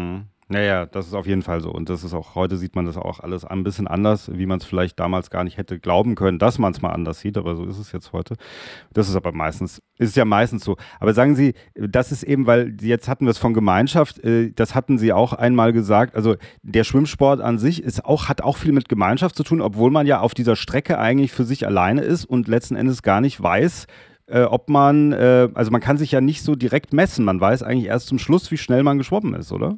Naja, das ist auf jeden Fall so. Und das ist auch, heute sieht man das auch alles ein bisschen anders, wie man es vielleicht damals gar nicht hätte glauben können, dass man es mal anders sieht, aber so ist es jetzt heute. Das ist aber ist ja meistens so. Aber sagen Sie, das ist eben, weil jetzt hatten wir es von Gemeinschaft, das hatten Sie auch einmal gesagt, also der Schwimmsport an sich hat auch viel mit Gemeinschaft zu tun, obwohl man ja auf dieser Strecke eigentlich für sich alleine ist und letzten Endes gar nicht weiß, ob man, also man kann sich ja nicht so direkt messen, man weiß eigentlich erst zum Schluss, wie schnell man geschwommen ist, oder?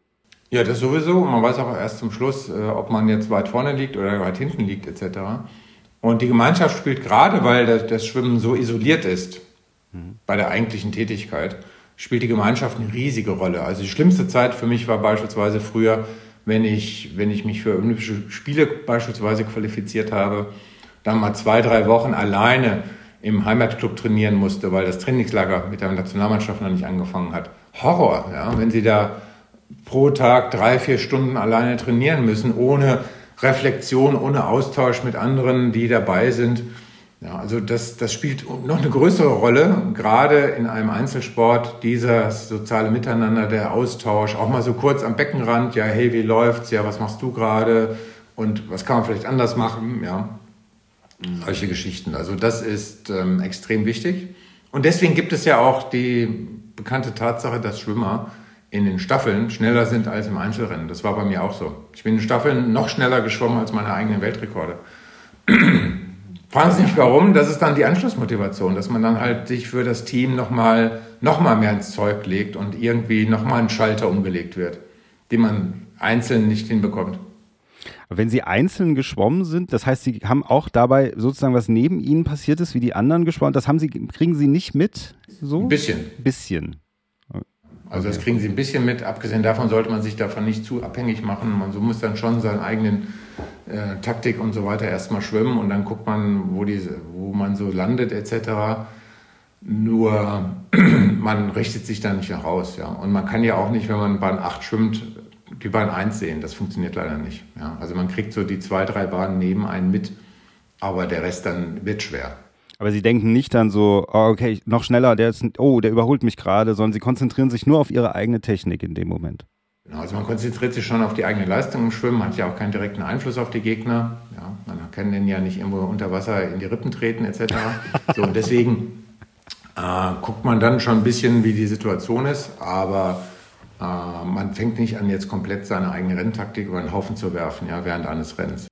Ja, das sowieso. Man weiß auch erst zum Schluss, ob man jetzt weit vorne liegt oder weit hinten liegt etc. Und die Gemeinschaft spielt gerade, weil das Schwimmen so isoliert ist, bei der eigentlichen Tätigkeit, spielt die Gemeinschaft eine riesige Rolle. Also die schlimmste Zeit für mich war beispielsweise früher, wenn ich mich für Olympische Spiele beispielsweise qualifiziert habe, dann mal 2, 3 Wochen alleine im Heimatclub trainieren musste, weil das Trainingslager mit der Nationalmannschaft noch nicht angefangen hat. Horror, ja, wenn Sie da pro Tag 3, 4 Stunden alleine trainieren müssen, ohne Reflexion, ohne Austausch mit anderen, die dabei sind. Ja, also das spielt noch eine größere Rolle, gerade in einem Einzelsport, dieses soziale Miteinander, der Austausch, auch mal so kurz am Beckenrand, ja, hey, wie läuft's, ja, was machst du gerade und was kann man vielleicht anders machen, ja. Solche Geschichten. Also das ist extrem wichtig. Und deswegen gibt es ja auch die bekannte Tatsache, dass Schwimmer in den Staffeln schneller sind als im Einzelrennen. Das war bei mir auch so. Ich bin in Staffeln noch schneller geschwommen als meine eigenen Weltrekorde. Fragen Sie nicht warum, das ist dann die Anschlussmotivation, dass man dann halt sich für das Team noch mal mehr ins Zeug legt und irgendwie noch mal ein Schalter umgelegt wird, den man einzeln nicht hinbekommt. Wenn Sie einzeln geschwommen sind, das heißt, Sie haben auch dabei sozusagen, was neben Ihnen passiert ist, wie die anderen geschwommen, kriegen Sie nicht mit? So? Ein bisschen. Bisschen. Also das kriegen Sie ein bisschen mit. Abgesehen davon sollte man sich davon nicht zu abhängig machen. Man muss dann schon seinen eigenen Taktik und so weiter erstmal schwimmen und dann guckt man, wo man so landet etc. Nur man richtet sich da nicht nach aus. Ja. Und man kann ja auch nicht, wenn man Bahn 8 schwimmt, die Bahn 1 sehen. Das funktioniert leider nicht. Ja. Also man kriegt so die 2, 3 Bahnen neben einen mit, aber der Rest dann wird schwer. Aber Sie denken nicht dann so, oh, okay, noch schneller, der überholt mich gerade, sondern Sie konzentrieren sich nur auf Ihre eigene Technik in dem Moment. Also man konzentriert sich schon auf die eigene Leistung im Schwimmen, hat ja auch keinen direkten Einfluss auf die Gegner. Ja, man kann den ja nicht irgendwo unter Wasser in die Rippen treten etc. So, und deswegen guckt man dann schon ein bisschen, wie die Situation ist, aber man fängt nicht an, jetzt komplett seine eigene Renntaktik über den Haufen zu werfen, ja, während eines Rennens.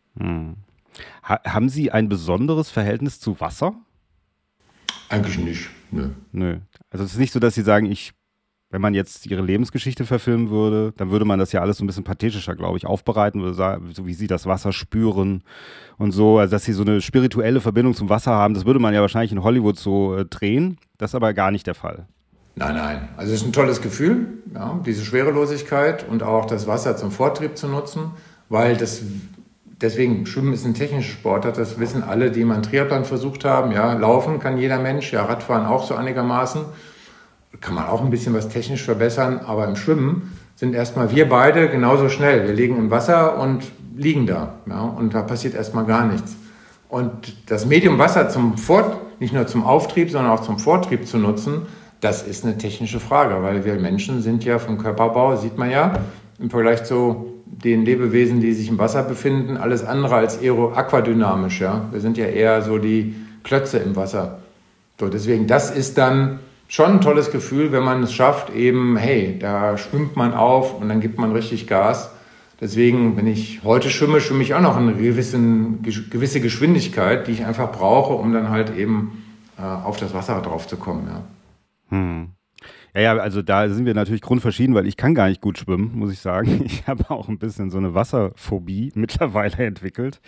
Haben Sie ein besonderes Verhältnis zu Wasser? Eigentlich nicht, Nö. Also es ist nicht so, dass Sie sagen, wenn man jetzt Ihre Lebensgeschichte verfilmen würde, dann würde man das ja alles so ein bisschen pathetischer, glaube ich, aufbereiten, würde sagen, so wie Sie das Wasser spüren und so, also dass Sie so eine spirituelle Verbindung zum Wasser haben, das würde man ja wahrscheinlich in Hollywood so drehen, das ist aber gar nicht der Fall. Nein. Also es ist ein tolles Gefühl, ja, diese Schwerelosigkeit und auch das Wasser zum Vortrieb zu nutzen, weil deswegen, Schwimmen ist ein technischer Sportart, das wissen alle, die mal einen Triathlon versucht haben. Ja, laufen kann jeder Mensch, ja, Radfahren auch so einigermaßen. Kann man auch ein bisschen was technisch verbessern, aber im Schwimmen sind erstmal wir beide genauso schnell. Wir liegen im Wasser und liegen da, ja, und da passiert erstmal gar nichts. Und das Medium Wasser nicht nur zum Auftrieb, sondern auch zum Vortrieb zu nutzen, das ist eine technische Frage, weil wir Menschen sind ja vom Körperbau, sieht man ja, im Vergleich zu den Lebewesen, die sich im Wasser befinden, alles andere als aquadynamisch. Ja? Wir sind ja eher so die Klötze im Wasser. So, deswegen, das ist dann schon ein tolles Gefühl, wenn man es schafft, eben, hey, da schwimmt man auf und dann gibt man richtig Gas. Deswegen, wenn ich heute schwimme ich auch noch eine gewisse Geschwindigkeit, die ich einfach brauche, um dann halt eben auf das Wasser drauf zu kommen. Ja. Ja, also da sind wir natürlich grundverschieden, weil ich kann gar nicht gut schwimmen, muss ich sagen. Ich habe auch ein bisschen so eine Wasserphobie mittlerweile entwickelt.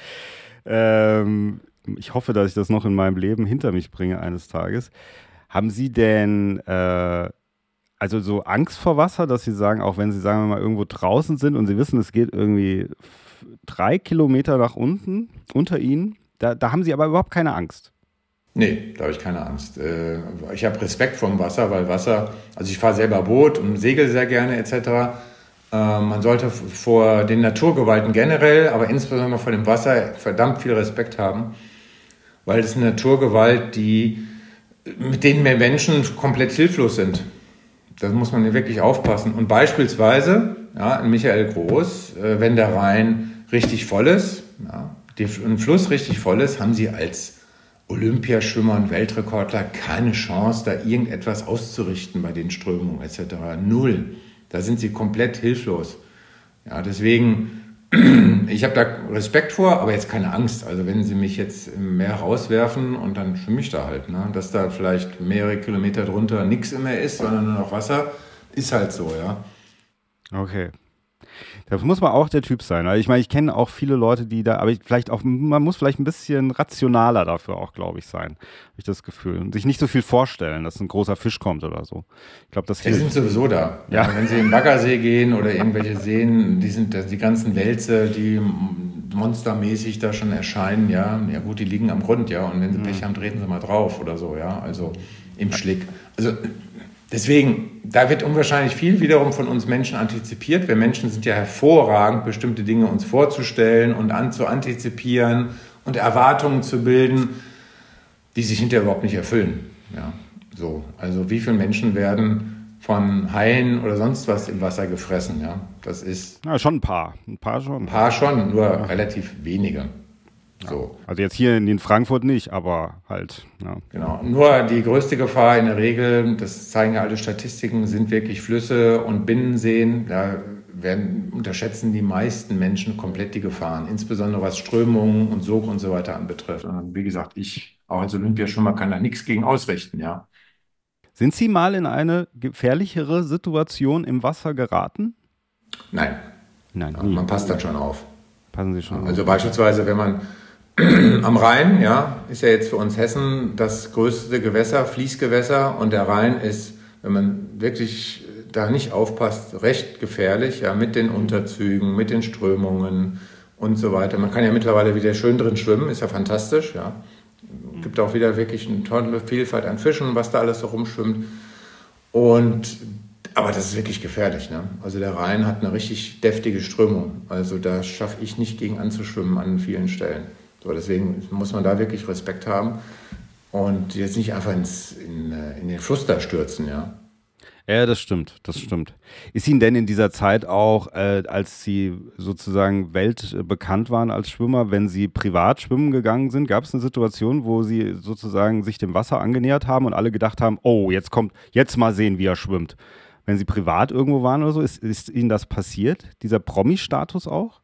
Ich hoffe, dass ich das noch in meinem Leben hinter mich bringe eines Tages. Haben Sie denn also so Angst vor Wasser, dass Sie sagen, auch wenn Sie, sagen wir mal, irgendwo draußen sind und Sie wissen, es geht irgendwie 3 Kilometer nach unten, unter Ihnen, da haben Sie aber überhaupt keine Angst? Nee, da habe ich keine Angst. Ich habe Respekt vor dem Wasser, weil also ich fahre selber Boot und segel sehr gerne etc. Man sollte vor den Naturgewalten generell, aber insbesondere vor dem Wasser verdammt viel Respekt haben, weil es eine Naturgewalt, mit denen wir Menschen komplett hilflos sind. Da muss man wirklich aufpassen. Und beispielsweise, ja, in Michael Groß, wenn der Rhein richtig voll ist, ja, ein Fluss richtig voll ist, haben sie als Olympiaschwimmer und Weltrekordler keine Chance, da irgendetwas auszurichten bei den Strömungen etc. Null. Da sind sie komplett hilflos. Ja, deswegen, ich habe da Respekt vor, aber jetzt keine Angst. Also wenn sie mich jetzt im Meer rauswerfen und dann schwimme ich da halt. Ne? Dass da vielleicht mehrere Kilometer drunter nichts im Meer ist, sondern nur noch Wasser, ist halt so, ja. Okay. Da muss man auch der Typ sein. Also ich meine, ich kenne auch viele Leute, die da, aber man muss vielleicht ein bisschen rationaler dafür auch, glaube ich, sein. Habe ich das Gefühl. Und sich nicht so viel vorstellen, dass ein großer Fisch kommt oder so. Ich glaube, das hilft. Die sind sowieso da. Ja. Wenn Sie in den Baggersee gehen oder irgendwelche Seen, die ganzen Wälze, die monstermäßig da schon erscheinen, ja gut, die liegen am Grund, ja. Und wenn Sie Pech haben, treten Sie mal drauf oder so, ja. Also im Schlick. Also deswegen, da wird unwahrscheinlich viel wiederum von uns Menschen antizipiert. Wir Menschen sind ja hervorragend, bestimmte Dinge uns vorzustellen und zu antizipieren und Erwartungen zu bilden, die sich hinterher überhaupt nicht erfüllen. Ja, so. Also wie viele Menschen werden von Haien oder sonst was im Wasser gefressen? Ja, das ist... Ja, schon ein paar. Ein paar schon. Ein paar schon, nur relativ wenige. So. Also jetzt hier in Frankfurt nicht, aber halt. Ja. Genau. Nur die größte Gefahr in der Regel, das zeigen ja alle Statistiken, sind wirklich Flüsse und Binnenseen. Da unterschätzen die meisten Menschen komplett die Gefahren, insbesondere was Strömungen und Sog und so weiter anbetrifft. Und wie gesagt, ich auch als Olympiaschwimmer kann da nichts gegen ausrichten, ja. Sind Sie mal in eine gefährlichere Situation im Wasser geraten? Nein. Nein, ja, man passt dann schon auf. Passen Sie schon auf. Also beispielsweise, wenn man am Rhein, ja, ist ja jetzt für uns Hessen das größte Gewässer, Fließgewässer, und der Rhein ist, wenn man wirklich da nicht aufpasst, recht gefährlich, ja, mit den Unterzügen, mit den Strömungen und so weiter. Man kann ja mittlerweile wieder schön drin schwimmen, ist ja fantastisch, ja. Gibt auch wieder wirklich eine tolle Vielfalt an Fischen, was da alles so rumschwimmt. Aber das ist wirklich gefährlich, ne? Also der Rhein hat eine richtig deftige Strömung. Also da schaffe ich nicht gegen anzuschwimmen an vielen Stellen. So, deswegen muss man da wirklich Respekt haben und jetzt nicht einfach in den Fluss da stürzen, ja. Ja, das stimmt, das stimmt. Ist Ihnen denn in dieser Zeit auch, als Sie sozusagen weltbekannt waren als Schwimmer, wenn Sie privat schwimmen gegangen sind, gab es eine Situation, wo Sie sozusagen sich dem Wasser angenähert haben und alle gedacht haben, oh, jetzt mal sehen, wie er schwimmt. Wenn Sie privat irgendwo waren oder so, ist Ihnen das passiert? Dieser Promi-Status auch?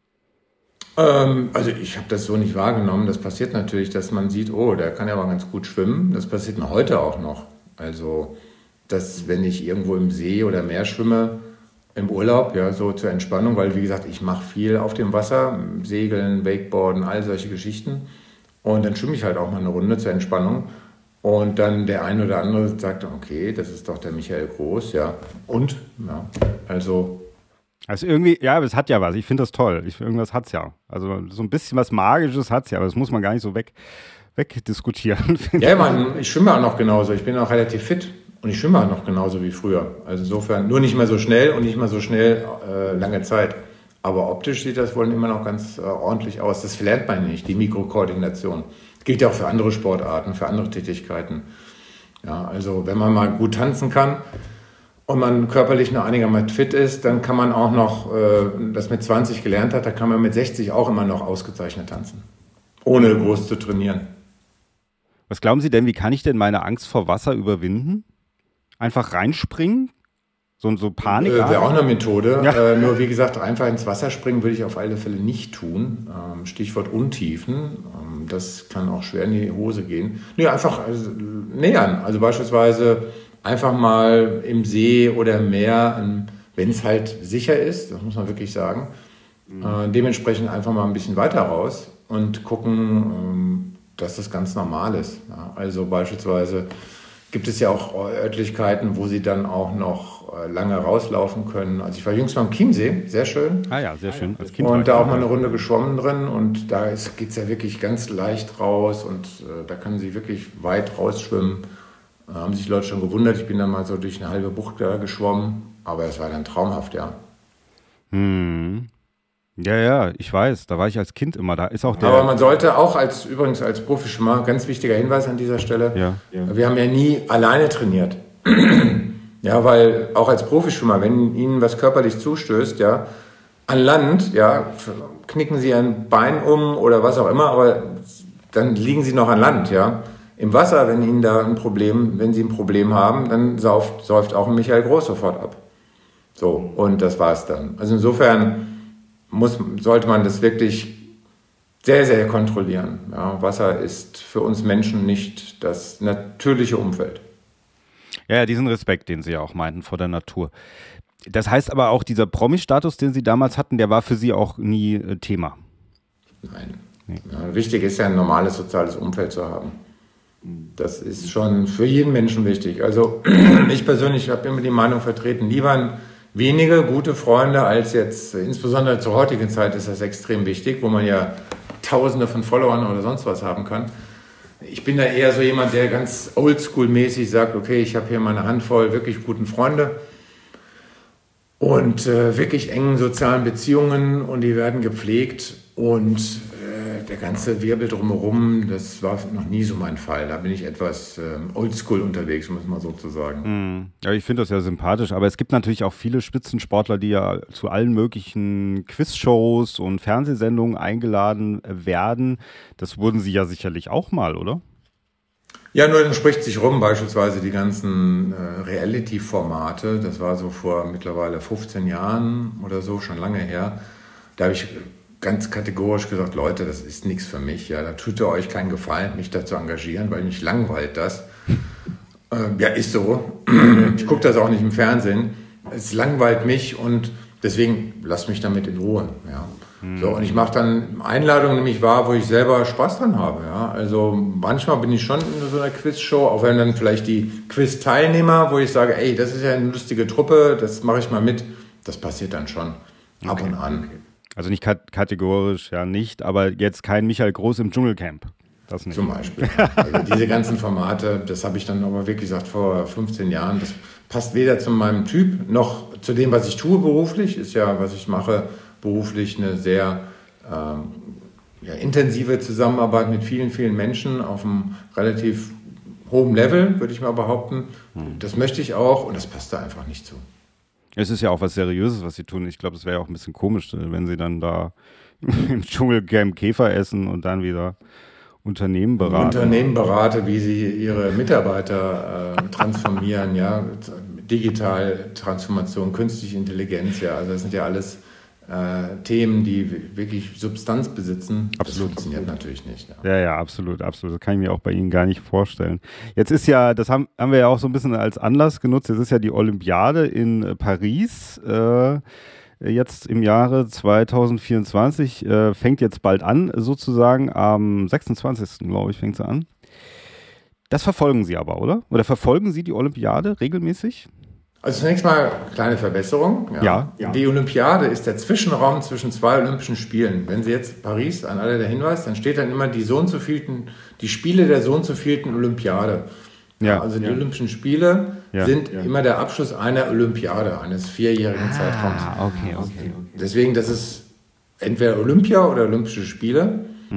Also ich habe das so nicht wahrgenommen. Das passiert natürlich, dass man sieht, oh, der kann ja aber ganz gut schwimmen. Das passiert mir heute auch noch. Also, dass wenn ich irgendwo im See oder Meer schwimme, im Urlaub, ja, so zur Entspannung, weil wie gesagt, ich mache viel auf dem Wasser, Segeln, Wakeboarden, all solche Geschichten. Und dann schwimme ich halt auch mal eine Runde zur Entspannung. Und dann der eine oder andere sagt, okay, das ist doch der Michael Groß, ja. Und, ja, also irgendwie, ja, es hat ja was. Ich finde das toll. Irgendwas hat es ja. Also so ein bisschen was Magisches hat es ja, aber das muss man gar nicht so wegdiskutieren. Ja, Mann, ich schwimme auch noch genauso. Ich bin auch relativ fit und ich schwimme auch noch genauso wie früher. Also insofern nur nicht mehr so schnell und nicht mehr so schnell lange Zeit. Aber optisch sieht das wohl immer noch ganz ordentlich aus. Das verlernt man nicht, die Mikrokoordination. Das gilt ja auch für andere Sportarten, für andere Tätigkeiten. Ja, also wenn man mal gut tanzen kann und man körperlich noch einigermaßen fit ist, dann kann man auch noch, das mit 20 gelernt hat, da kann man mit 60 auch immer noch ausgezeichnet tanzen. Ohne groß zu trainieren. Was glauben Sie denn, wie kann ich denn meine Angst vor Wasser überwinden? Einfach reinspringen? So Panik? Wäre auch eine Methode. Ja. Nur wie gesagt, einfach ins Wasser springen würde ich auf alle Fälle nicht tun. Stichwort Untiefen. Das kann auch schwer in die Hose gehen. Nee, einfach nähern. Also beispielsweise einfach mal im See oder im Meer, wenn es halt sicher ist, das muss man wirklich sagen, dementsprechend einfach mal ein bisschen weiter raus und gucken, dass das ganz normal ist. Ja, also beispielsweise gibt es ja auch Örtlichkeiten, wo sie dann auch noch lange rauslaufen können. Also ich war jüngst mal am Chiemsee, sehr schön. Ah ja, sehr schön. Als Kind und da auch mal eine Runde geschwommen drin und da geht es ja wirklich ganz leicht raus und da kann sie wirklich weit rausschwimmen. Haben sich Leute schon gewundert, ich bin dann mal so durch eine halbe Bucht da geschwommen, aber es war dann traumhaft, ja. Ja, ich weiß, da war ich als Kind immer, da ist auch der... Aber man sollte auch übrigens als Profischwimmer, ganz wichtiger Hinweis an dieser Stelle, ja. Wir haben ja nie alleine trainiert. Ja, weil auch als Profischwimmer, wenn Ihnen was körperlich zustößt, ja, an Land, ja, knicken Sie ein Bein um oder was auch immer, aber dann liegen Sie noch an Land, ja. Im Wasser, wenn Sie ein Problem haben, dann säuft auch ein Michael Groß sofort ab. So, und das war's dann. Also insofern sollte man das wirklich sehr, sehr kontrollieren. Ja, Wasser ist für uns Menschen nicht das natürliche Umfeld. Ja, diesen Respekt, den Sie ja auch meinten vor der Natur. Das heißt aber auch, dieser Promi-Status, den Sie damals hatten, der war für Sie auch nie Thema? Nein. Nee. Ja, wichtig ist ja, ein normales soziales Umfeld zu haben. Das ist schon für jeden Menschen wichtig. Also ich persönlich habe immer die Meinung vertreten, lieber wenige gute Freunde als jetzt, insbesondere zur heutigen Zeit ist das extrem wichtig, wo man ja Tausende von Followern oder sonst was haben kann. Ich bin da eher so jemand, der ganz oldschool-mäßig sagt, okay, ich habe hier mal eine Handvoll wirklich guten Freunde und wirklich engen sozialen Beziehungen und die werden gepflegt und der ganze Wirbel drumherum, das war noch nie so mein Fall. Da bin ich etwas oldschool unterwegs, muss man so sagen. Ja, ich finde das ja sympathisch, aber es gibt natürlich auch viele Spitzensportler, die ja zu allen möglichen Quizshows und Fernsehsendungen eingeladen werden. Das wurden Sie ja sicherlich auch mal, oder? Ja, nur dann spricht sich rum, beispielsweise die ganzen Reality-Formate. Das war so vor mittlerweile 15 Jahren oder so, schon lange her. Da habe ich ganz kategorisch gesagt, Leute, das ist nichts für mich. Ja, da tut ihr euch keinen Gefallen, mich da zu engagieren, weil mich langweilt das. Ja, ist so. Ich gucke das auch nicht im Fernsehen. Es langweilt mich und deswegen lasst mich damit in Ruhe. Ja. So, und ich mache dann Einladungen nämlich wahr, wo ich selber Spaß dran habe. Ja. Also manchmal bin ich schon in so einer Quizshow, auch wenn dann vielleicht die Quiz-Teilnehmer, wo ich sage, ey, das ist ja eine lustige Truppe, das mache ich mal mit. Das passiert dann schon ab und an. Also nicht kategorisch, ja nicht, aber jetzt kein Michael Groß im Dschungelcamp. Das nicht. Zum Beispiel. Also diese ganzen Formate, das habe ich dann aber wirklich gesagt vor 15 Jahren, das passt weder zu meinem Typ noch zu dem, was ich tue beruflich. Ist ja, was ich mache, beruflich eine sehr intensive Zusammenarbeit mit vielen, vielen Menschen auf einem relativ hohen Level, würde ich mal behaupten. Das möchte ich auch und das passt da einfach nicht zu. Es ist ja auch was Seriöses, was Sie tun. Ich glaube, es wäre ja auch ein bisschen komisch, wenn Sie dann da im Dschungelcamp Käfer essen und dann wieder Unternehmen beraten, wie sie ihre Mitarbeiter transformieren, ja, Digital-Transformation, künstliche Intelligenz, ja, also das sind ja alles Themen, die wirklich Substanz besitzen. Absolut. Das funktioniert natürlich nicht. Ja, absolut. Das kann ich mir auch bei Ihnen gar nicht vorstellen. Jetzt ist ja, das haben wir ja auch so ein bisschen als Anlass genutzt, jetzt ist ja die Olympiade in Paris, jetzt im Jahre 2024, fängt jetzt bald an, sozusagen am 26. glaube ich, fängt sie an. Das verfolgen Sie aber, oder? Oder verfolgen Sie die Olympiade regelmäßig? Also zunächst mal kleine Verbesserung. Ja. Die Olympiade ist der Zwischenraum zwischen zwei Olympischen Spielen. Wenn Sie jetzt Paris an alle der Hinweis, dann steht dann immer die Spiele der so und so vielten Olympiade. Ja. Also die Olympischen Spiele sind immer der Abschluss einer Olympiade, eines 4-jährigen Zeitraums. Okay. Deswegen, das ist entweder Olympia oder Olympische Spiele.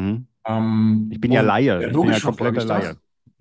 Ich bin ja Laie. Ich bin ja kompletter Laie.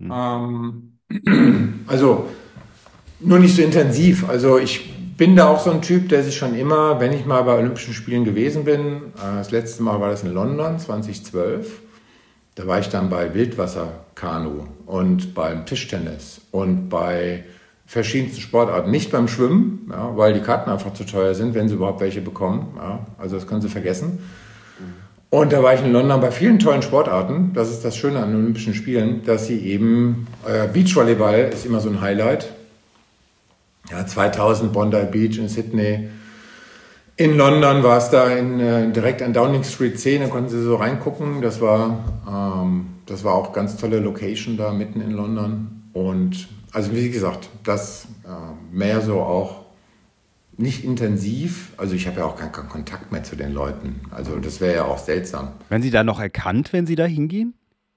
Also nur nicht so intensiv. Also ich bin da auch so ein Typ, der sich schon immer, wenn ich mal bei Olympischen Spielen gewesen bin, das letzte Mal war das in London 2012, da war ich dann bei Wildwasserkanu und beim Tischtennis und bei verschiedensten Sportarten, nicht beim Schwimmen, ja, weil die Karten einfach zu teuer sind, wenn sie überhaupt welche bekommen. Ja, also das können sie vergessen. Und da war ich in London bei vielen tollen Sportarten. Das ist das Schöne an den Olympischen Spielen, dass sie eben, Beachvolleyball ist immer so ein Highlight. Ja, 2000 Bondi Beach in Sydney. In London war es da direkt an Downing Street 10, da konnten Sie so reingucken. Das war auch ganz tolle Location da mitten in London. Und also wie gesagt, das mehr so auch nicht intensiv. Also ich habe ja auch keinen Kontakt mehr zu den Leuten. Also das wäre ja auch seltsam. Werden Sie da noch erkannt, wenn Sie da hingehen?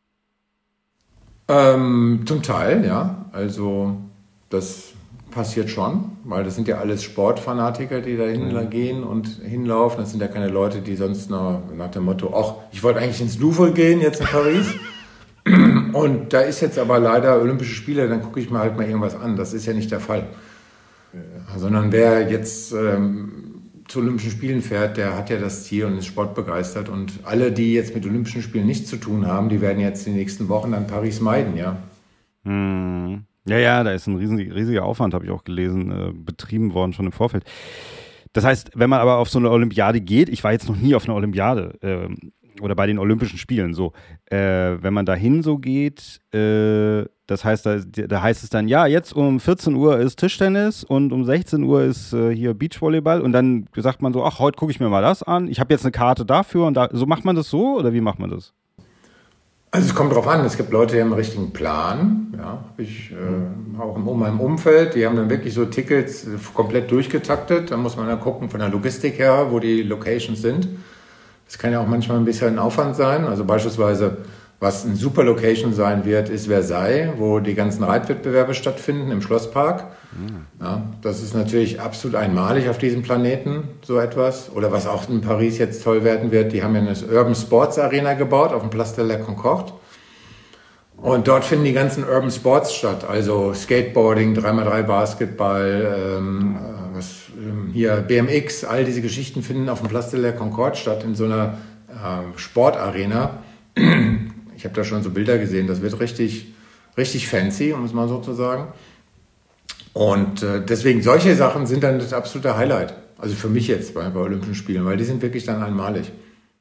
Zum Teil, ja. Also das passiert schon, weil das sind ja alles Sportfanatiker, die da hingehen und hinlaufen. Das sind ja keine Leute, die sonst nach dem Motto, ach, ich wollte eigentlich ins Louvre gehen, jetzt in Paris. Und da ist jetzt aber leider Olympische Spiele, dann gucke ich mir halt mal irgendwas an. Das ist ja nicht der Fall. Sondern wer jetzt zu Olympischen Spielen fährt, der hat ja das Ziel und ist sportbegeistert. Und alle, die jetzt mit Olympischen Spielen nichts zu tun haben, die werden jetzt die nächsten Wochen dann Paris meiden, ja. Ja, da ist ein riesiger Aufwand, habe ich auch gelesen, betrieben worden schon im Vorfeld. Das heißt, wenn man aber auf so eine Olympiade geht, ich war jetzt noch nie auf einer Olympiade oder bei den Olympischen Spielen, so, wenn man dahin so geht, das heißt, da heißt es dann, ja, jetzt um 14 Uhr ist Tischtennis und um 16 Uhr ist hier Beachvolleyball und dann sagt man so, ach, heute gucke ich mir mal das an, ich habe jetzt eine Karte dafür und so macht man das so oder wie macht man das? Also es kommt drauf an, es gibt Leute, die haben einen richtigen Plan, ja, auch in meinem Umfeld, die haben dann wirklich so Tickets komplett durchgetaktet, da muss man dann gucken von der Logistik her, wo die Locations sind. Das kann ja auch manchmal ein bisschen ein Aufwand sein, also beispielsweise Was eine super Location sein wird, ist Versailles, wo die ganzen Reitwettbewerbe stattfinden im Schlosspark. Ja, das ist natürlich absolut einmalig auf diesem Planeten, so etwas. Oder was auch in Paris jetzt toll werden wird, die haben ja eine Urban Sports Arena gebaut auf dem Place de la Concorde. Und dort finden die ganzen Urban Sports statt, also Skateboarding, 3x3 Basketball, hier BMX, all diese Geschichten finden auf dem Place de la Concorde statt, in so einer Sportarena. Ich habe da schon so Bilder gesehen, das wird richtig, richtig fancy, um es mal so zu sagen. Und deswegen, solche Sachen sind dann das absolute Highlight. Also für mich jetzt bei Olympischen Spielen, weil die sind wirklich dann einmalig.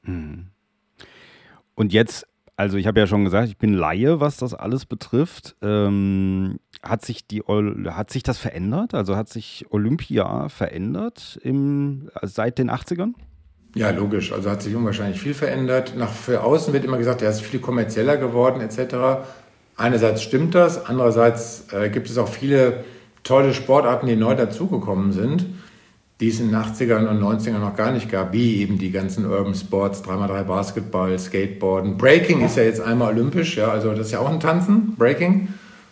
Und jetzt, also ich habe ja schon gesagt, ich bin Laie, was das alles betrifft. Hat sich das verändert? Also hat sich Olympia verändert seit den 80ern? Ja, logisch. Also hat sich unwahrscheinlich viel verändert. Für außen wird immer gesagt, er ist viel kommerzieller geworden etc. Einerseits stimmt das, andererseits gibt es auch viele tolle Sportarten, die neu dazugekommen sind, die es in den 80ern und 90ern noch gar nicht gab, wie eben die ganzen Urban Sports, 3x3 Basketball, Skateboarden. Breaking ist ja jetzt einmal olympisch, ja, also das ist ja auch ein Tanzen, Breaking.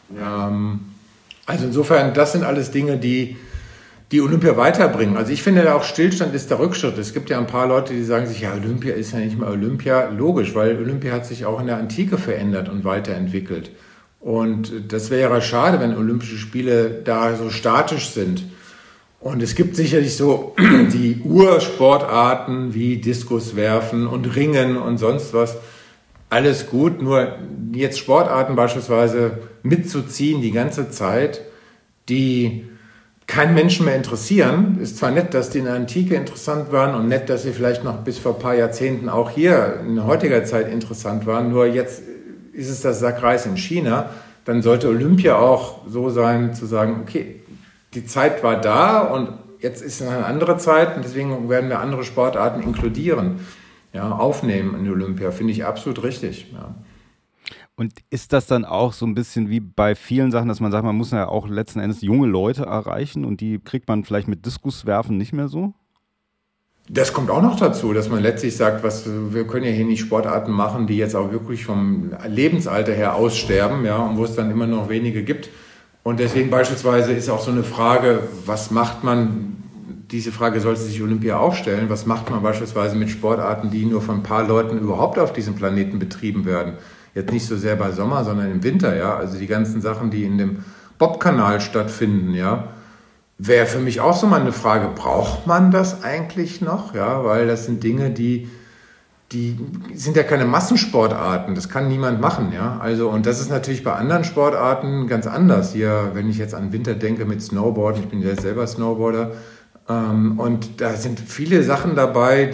Also insofern, das sind alles Dinge, die Olympia weiterbringen. Also ich finde auch Stillstand ist der Rückschritt. Es gibt ja ein paar Leute, die sagen sich, ja, Olympia ist ja nicht mehr Olympia. Logisch, weil Olympia hat sich auch in der Antike verändert und weiterentwickelt. Und das wäre schade, wenn Olympische Spiele da so statisch sind. Und es gibt sicherlich so die Ursportarten wie Diskuswerfen und Ringen und sonst was. Alles gut, nur jetzt Sportarten beispielsweise mitzuziehen die ganze Zeit, die keinen Menschen mehr interessieren. Ist zwar nett, dass die in der Antike interessant waren und nett, dass sie vielleicht noch bis vor ein paar Jahrzehnten auch hier in heutiger Zeit interessant waren, nur jetzt ist es das Sackreis in China. Dann sollte Olympia auch so sein, zu sagen, okay, die Zeit war da und jetzt ist eine andere Zeit und deswegen werden wir andere Sportarten inkludieren, ja, aufnehmen in Olympia. Finde ich absolut richtig, ja. Und ist das dann auch so ein bisschen wie bei vielen Sachen, dass man sagt, man muss ja auch letzten Endes junge Leute erreichen und die kriegt man vielleicht mit Diskuswerfen nicht mehr so? Das kommt auch noch dazu, dass man letztlich sagt, wir können ja hier nicht Sportarten machen, die jetzt auch wirklich vom Lebensalter her aussterben, ja, und wo es dann immer noch wenige gibt. Und deswegen beispielsweise ist auch so eine Frage, was macht man, diese Frage sollte sich Olympia auch stellen, was macht man beispielsweise mit Sportarten, die nur von ein paar Leuten überhaupt auf diesem Planeten betrieben werden? Jetzt nicht so sehr bei Sommer, sondern im Winter, ja. Also die ganzen Sachen, die in dem Bobkanal stattfinden, ja, wäre für mich auch so mal eine Frage, braucht man das eigentlich noch? Ja, weil das sind Dinge, die sind ja keine Massensportarten, das kann niemand machen, ja. Also, und das ist natürlich bei anderen Sportarten ganz anders. Hier, wenn ich jetzt an Winter denke mit Snowboarden, ich bin ja selber Snowboarder, und da sind viele Sachen dabei,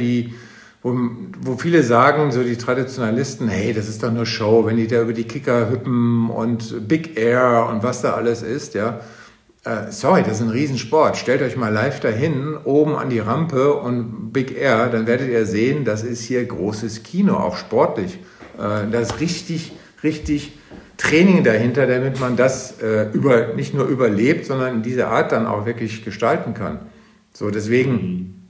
wo viele sagen, so die Traditionalisten, hey, das ist doch nur Show, wenn die da über die Kicker hüppen und Big Air und was da alles ist, ja. Sorry, das ist ein Riesensport. Stellt euch mal live dahin, oben an die Rampe und Big Air, dann werdet ihr sehen, das ist hier großes Kino, auch sportlich. Da ist richtig, richtig Training dahinter, damit man das nicht nur überlebt, sondern in dieser Art dann auch wirklich gestalten kann. So, deswegen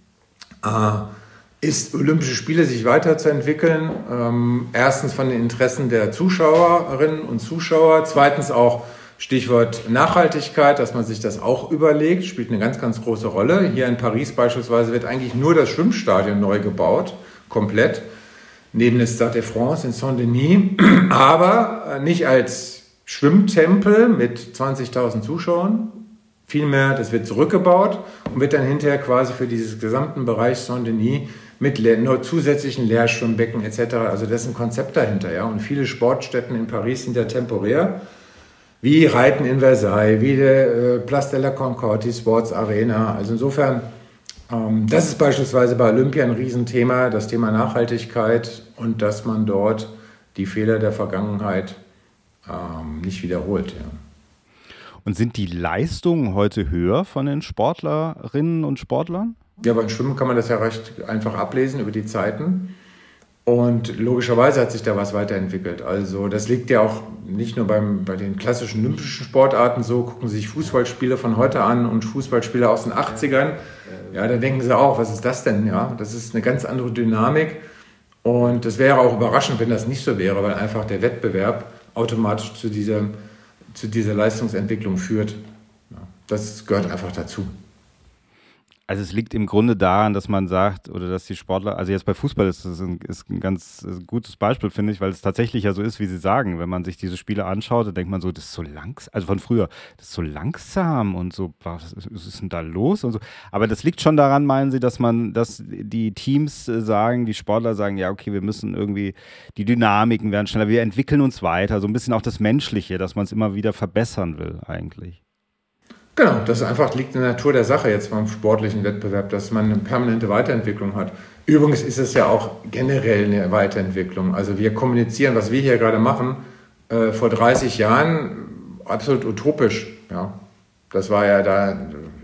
ist Olympische Spiele sich weiterzuentwickeln. Erstens von den Interessen der Zuschauerinnen und Zuschauer. Zweitens auch Stichwort Nachhaltigkeit, dass man sich das auch überlegt, spielt eine ganz, ganz große Rolle. Hier in Paris beispielsweise wird eigentlich nur das Schwimmstadion neu gebaut, komplett, neben dem Stade de France in Saint-Denis, aber nicht als Schwimmtempel mit 20.000 Zuschauern. Vielmehr, das wird zurückgebaut und wird dann hinterher quasi für diesen gesamten Bereich Saint-Denis mit nur zusätzlichen Leerschwimmbecken etc. Also das ist ein Konzept dahinter, ja. Und viele Sportstätten in Paris sind ja temporär, wie Reiten in Versailles, wie der Place de la Concorde, die Sports Arena. Also insofern, das ist beispielsweise bei Olympia ein Riesenthema, das Thema Nachhaltigkeit und dass man dort die Fehler der Vergangenheit nicht wiederholt, ja. Und sind die Leistungen heute höher von den Sportlerinnen und Sportlern? Ja, beim Schwimmen kann man das ja recht einfach ablesen über die Zeiten. Und logischerweise hat sich da was weiterentwickelt. Also das liegt ja auch nicht nur bei den klassischen olympischen Sportarten so. Gucken Sie sich Fußballspiele von heute an und Fußballspiele aus den 80ern. Ja, da denken Sie auch, was ist das denn? Ja, das ist eine ganz andere Dynamik. Und es wäre auch überraschend, wenn das nicht so wäre, weil einfach der Wettbewerb automatisch zu dieser Leistungsentwicklung führt. Ja, das gehört einfach dazu. Also es liegt im Grunde daran, dass man sagt, oder dass die Sportler, also jetzt bei Fußball ist das ein ganz gutes Beispiel, finde ich, weil es tatsächlich ja so ist, wie Sie sagen. Wenn man sich diese Spiele anschaut, dann denkt man so, das ist so langsam, also von früher, das ist so langsam und so, was ist denn da los und so. Aber das liegt schon daran, meinen Sie, dass die Teams sagen, die Sportler sagen, ja, okay, wir müssen irgendwie, die Dynamiken werden schneller, wir entwickeln uns weiter, so ein bisschen auch das Menschliche, dass man es immer wieder verbessern will eigentlich. Genau, das einfach liegt in der Natur der Sache jetzt beim sportlichen Wettbewerb, dass man eine permanente Weiterentwicklung hat. Übrigens ist es ja auch generell eine Weiterentwicklung. Also wir kommunizieren, was wir hier gerade machen, vor 30 Jahren absolut utopisch. Ja. Das war ja da,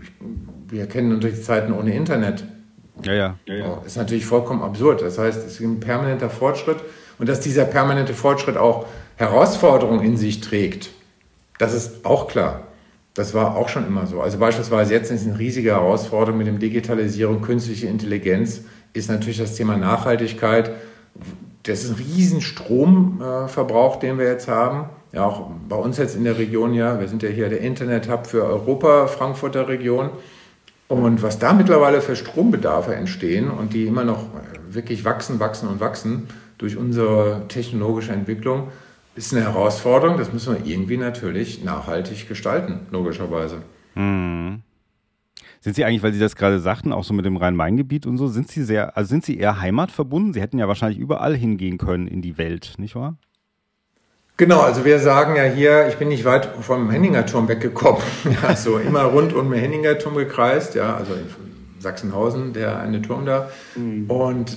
wir kennen natürlich Zeiten ohne Internet. Ja. Ist natürlich vollkommen absurd. Das heißt, es ist ein permanenter Fortschritt und dass dieser permanente Fortschritt auch Herausforderungen in sich trägt, das ist auch klar. Das war auch schon immer so. Also beispielsweise jetzt ist eine riesige Herausforderung mit dem Digitalisierung, künstliche Intelligenz, ist natürlich das Thema Nachhaltigkeit. Das ist ein riesen Stromverbrauch, den wir jetzt haben. Ja, auch bei uns jetzt in der Region, ja, wir sind ja hier der Internet-Hub für Europa, Frankfurter Region. Und was da mittlerweile für Strombedarfe entstehen und die immer noch wirklich wachsen durch unsere technologische Entwicklung, ist eine Herausforderung, das müssen wir irgendwie natürlich nachhaltig gestalten, logischerweise. Hm. Sind Sie eigentlich, weil Sie das gerade sagten, auch so mit dem Rhein-Main-Gebiet und so, sind Sie eher heimatverbunden? Sie hätten ja wahrscheinlich überall hingehen können in die Welt, nicht wahr? Genau, also wir sagen ja hier, ich bin nicht weit vom Henningerturm weggekommen, ja, so immer rund um den Henningerturm gekreist, ja, also in Sachsenhausen, der eine Turm da. Und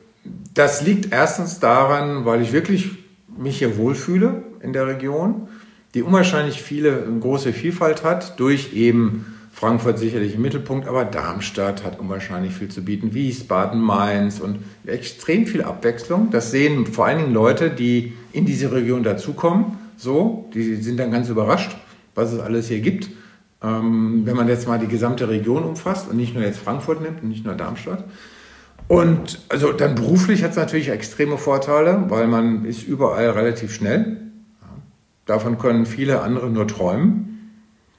das liegt erstens daran, weil ich wirklich mich hier wohlfühle in der Region, die unwahrscheinlich eine große Vielfalt hat, durch eben Frankfurt sicherlich im Mittelpunkt, aber Darmstadt hat unwahrscheinlich viel zu bieten, Wiesbaden, Mainz und extrem viel Abwechslung. Das sehen vor allen Dingen Leute, die in diese Region dazukommen, die sind dann ganz überrascht, was es alles hier gibt. Wenn man jetzt mal die gesamte Region umfasst und nicht nur jetzt Frankfurt nimmt und nicht nur Darmstadt. Und also dann beruflich hat es natürlich extreme Vorteile, weil man ist überall relativ schnell. Davon können viele andere nur träumen.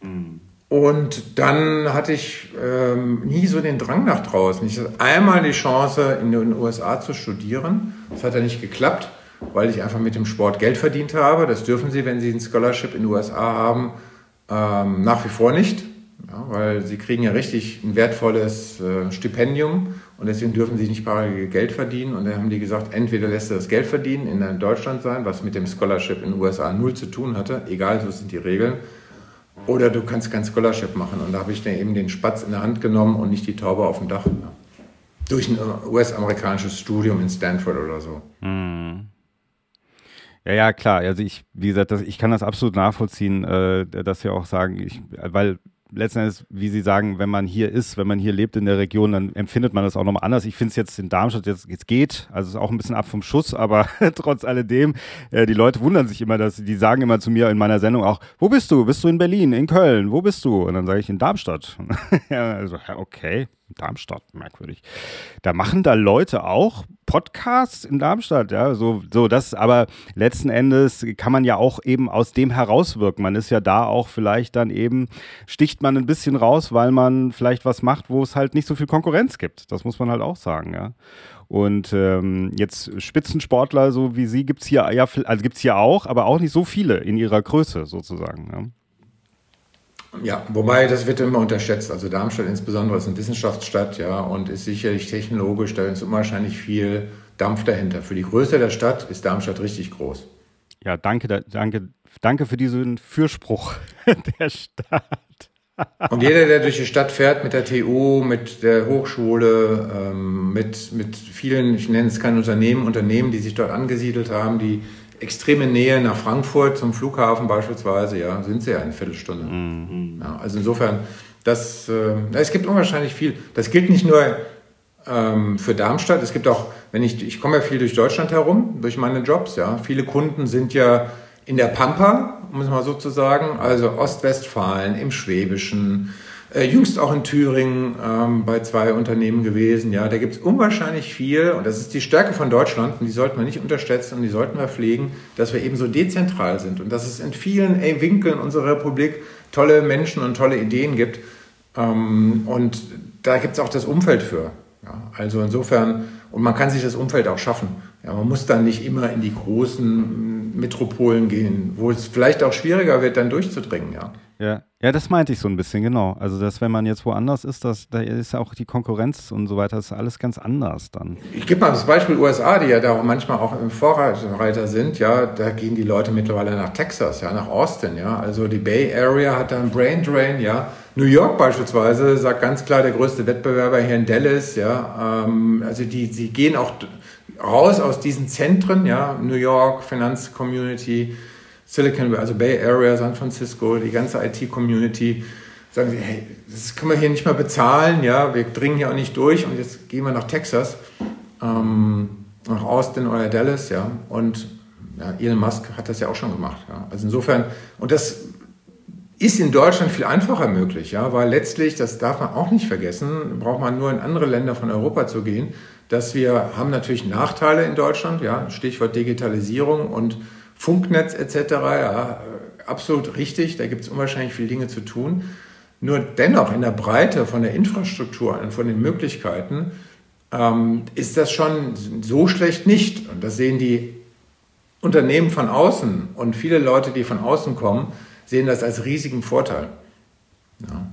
Und dann hatte ich nie so den Drang nach draußen. Ich hatte einmal die Chance, in den USA zu studieren. Das hat ja nicht geklappt, weil ich einfach mit dem Sport Geld verdient habe. Das dürfen Sie, wenn Sie ein Scholarship in den USA haben, nach wie vor nicht. Ja, weil Sie kriegen ja richtig ein wertvolles Stipendium und deswegen dürfen Sie nicht parallel Geld verdienen. Und dann haben die gesagt, entweder lässt du das Geld verdienen in Deutschland sein, was mit dem Scholarship in den USA null zu tun hatte, egal, so sind die Regeln, oder du kannst kein Scholarship machen. Und da habe ich dann eben den Spatz in der Hand genommen und nicht die Taube auf dem Dach. Ja. Durch ein US-amerikanisches Studium in Stanford oder so. Ja, klar. Also wie gesagt, ich kann das absolut nachvollziehen, dass wir auch sagen, weil letzten Endes, wie Sie sagen, wenn man hier ist, wenn man hier lebt in der Region, dann empfindet man das auch nochmal anders. Ich finde es jetzt in Darmstadt jetzt geht, also es ist auch ein bisschen ab vom Schuss, aber trotz alledem, die Leute wundern sich immer, die sagen immer zu mir in meiner Sendung auch, wo bist du? Bist du in Berlin, in Köln? Wo bist du? Und dann sage ich in Darmstadt. Ja, also, okay, Darmstadt, merkwürdig. Da machen da Leute auch Podcasts in Darmstadt, ja, so das, aber letzten Endes kann man ja auch eben aus dem herauswirken. Man ist ja da auch vielleicht dann eben, sticht man ein bisschen raus, weil man vielleicht was macht, wo es halt nicht so viel Konkurrenz gibt. Das muss man halt auch sagen, ja. Und jetzt Spitzensportler, so wie Sie, gibt's hier ja, also gibt's hier auch, aber auch nicht so viele in ihrer Größe sozusagen, ja. Ja, wobei das wird immer unterschätzt. Also Darmstadt insbesondere ist eine Wissenschaftsstadt, ja, und ist sicherlich technologisch, da ist unwahrscheinlich viel Dampf dahinter. Für die Größe der Stadt ist Darmstadt richtig groß. Ja, danke für diesen Fürspruch der Stadt. Und jeder, der durch die Stadt fährt mit der TU, mit der Hochschule, mit vielen, ich nenne es keine Unternehmen, die sich dort angesiedelt haben, die extreme Nähe nach Frankfurt zum Flughafen beispielsweise, ja, sind sie ja eine Viertelstunde. Ja, also insofern, es gibt unwahrscheinlich viel. Das gilt nicht nur für Darmstadt, es gibt auch, ich komme ja viel durch Deutschland herum, durch meine Jobs, ja. Viele Kunden sind ja in der Pampa, um es mal so zu sagen, also Ostwestfalen, im Schwäbischen, Jüngst auch in Thüringen bei 2 Unternehmen gewesen. Ja, da gibt es unwahrscheinlich viel und das ist die Stärke von Deutschland und die sollten wir nicht unterschätzen und die sollten wir pflegen, dass wir eben so dezentral sind und dass es in vielen Winkeln unserer Republik tolle Menschen und tolle Ideen gibt und da gibt es auch das Umfeld für. Ja, also insofern, und man kann sich das Umfeld auch schaffen. Ja, man muss dann nicht immer in die großen Metropolen gehen, wo es vielleicht auch schwieriger wird, dann durchzudringen. Ja, das meinte ich so ein bisschen, genau. Also, dass wenn man jetzt woanders ist, da ist ja auch die Konkurrenz und so weiter, das ist alles ganz anders dann. Ich gebe mal das Beispiel USA, die ja da auch manchmal auch im Vorreiter sind. Ja, da gehen die Leute mittlerweile nach Texas, ja, nach Austin. Ja, also die Bay Area hat da einen Brain Drain. Ja, New York beispielsweise sagt ganz klar, der größte Wettbewerber hier in Dallas. Ja, also sie gehen auch raus aus diesen Zentren. Ja, New York Finanzcommunity, Silicon, also Bay Area, San Francisco, die ganze IT-Community, sagen sie, hey, das können wir hier nicht mehr bezahlen, ja, wir dringen hier auch nicht durch und jetzt gehen wir nach Texas, nach Austin oder Dallas, ja, und ja, Elon Musk hat das ja auch schon gemacht, ja, also insofern, und das ist in Deutschland viel einfacher möglich, ja, weil letztlich, das darf man auch nicht vergessen, braucht man nur in andere Länder von Europa zu gehen, dass wir haben natürlich Nachteile in Deutschland, ja, Stichwort Digitalisierung und Funknetz etc., ja, absolut richtig, da gibt es unwahrscheinlich viele Dinge zu tun. Nur dennoch in der Breite von der Infrastruktur und von den Möglichkeiten ist das schon so schlecht nicht. Und das sehen die Unternehmen von außen und viele Leute, die von außen kommen, sehen das als riesigen Vorteil. Ja.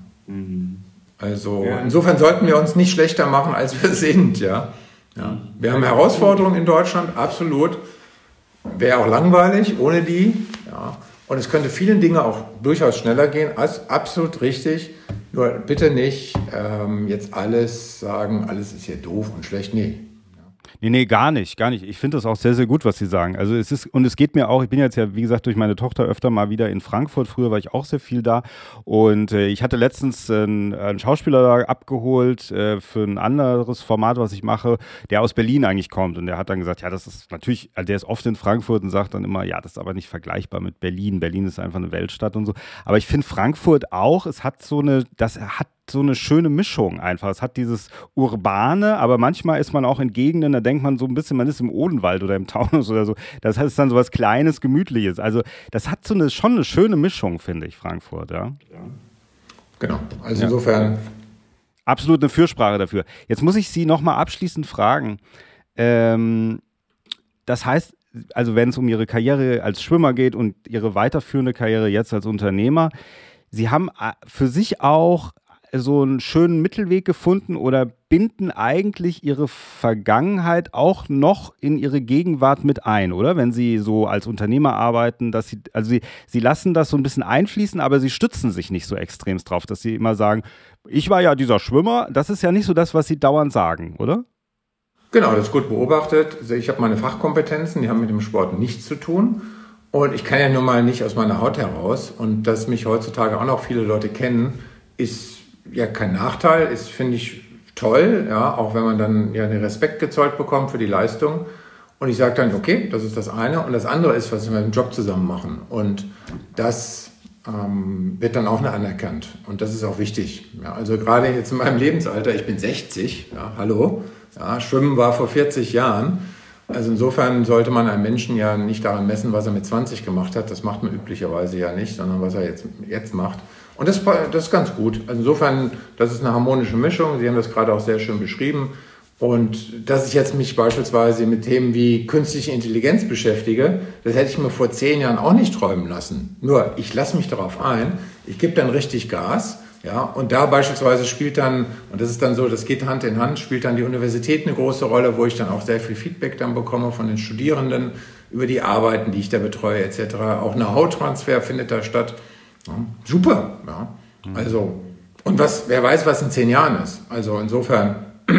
Also insofern sollten wir uns nicht schlechter machen, als wir sind. Ja. Wir haben Herausforderungen in Deutschland, absolut. Wäre auch langweilig ohne die. Ja. Und es könnte viele Dinge auch durchaus schneller gehen. Als absolut richtig. Nur bitte nicht jetzt alles sagen, alles ist hier doof und schlecht. Nee. Nee, gar nicht. Ich finde das auch sehr, sehr gut, was Sie sagen. Also es geht mir auch, ich bin jetzt ja, wie gesagt, durch meine Tochter öfter mal wieder in Frankfurt. Früher war ich auch sehr viel da. Und ich hatte letztens einen Schauspieler da abgeholt für ein anderes Format, was ich mache, der aus Berlin eigentlich kommt. Und der hat dann gesagt, ja, das ist natürlich, also der ist oft in Frankfurt und sagt dann immer, ja, das ist aber nicht vergleichbar mit Berlin. Berlin ist einfach eine Weltstadt und so. Aber ich finde Frankfurt auch, das hat so eine schöne Mischung einfach. Es hat dieses Urbane, aber manchmal ist man auch in Gegenden, da denkt man so ein bisschen, man ist im Odenwald oder im Taunus oder so. Das heißt dann so was Kleines, Gemütliches. Also das hat schon eine schöne Mischung, finde ich, Frankfurt. Ja. Genau, also insofern. Absolut eine Fürsprache dafür. Jetzt muss ich Sie nochmal abschließend fragen. Das heißt, also wenn es um Ihre Karriere als Schwimmer geht und Ihre weiterführende Karriere jetzt als Unternehmer, Sie haben für sich auch so einen schönen Mittelweg gefunden oder binden eigentlich Ihre Vergangenheit auch noch in Ihre Gegenwart mit ein, oder? Wenn Sie so als Unternehmer arbeiten, dass Sie lassen das so ein bisschen einfließen, aber Sie stützen sich nicht so extremst drauf, dass Sie immer sagen, ich war ja dieser Schwimmer. Das ist ja nicht so das, was Sie dauernd sagen, oder? Genau, das ist gut beobachtet. Ich habe meine Fachkompetenzen, die haben mit dem Sport nichts zu tun. Und ich kann ja nun mal nicht aus meiner Haut heraus. Und dass mich heutzutage auch noch viele Leute kennen, ist ja kein Nachteil, ist, finde ich, toll, ja, auch wenn man dann ja den Respekt gezollt bekommt für die Leistung. Und ich sage dann, okay, das ist das eine. Und das andere ist, was wir im Job zusammen machen. Und das wird dann auch anerkannt. Und das ist auch wichtig. Ja, also gerade jetzt in meinem Lebensalter, ich bin 60, ja, hallo, ja, Schwimmen war vor 40 Jahren. Also insofern sollte man einen Menschen ja nicht daran messen, was er mit 20 gemacht hat. Das macht man üblicherweise ja nicht, sondern was er jetzt macht. Und das ist ganz gut. Also insofern, das ist eine harmonische Mischung. Sie haben das gerade auch sehr schön beschrieben. Und dass ich jetzt mich beispielsweise mit Themen wie künstliche Intelligenz beschäftige, das hätte ich mir vor 10 Jahren auch nicht träumen lassen. Nur, ich lasse mich darauf ein, ich gebe dann richtig Gas. Ja, und da beispielsweise spielt dann, und das ist dann so, das geht Hand in Hand, spielt dann die Universität eine große Rolle, wo ich dann auch sehr viel Feedback dann bekomme von den Studierenden über die Arbeiten, die ich da betreue etc. Auch Know-how-Transfer findet da statt. Ja, super, ja. Also, und wer weiß, was in 10 Jahren ist. Also insofern,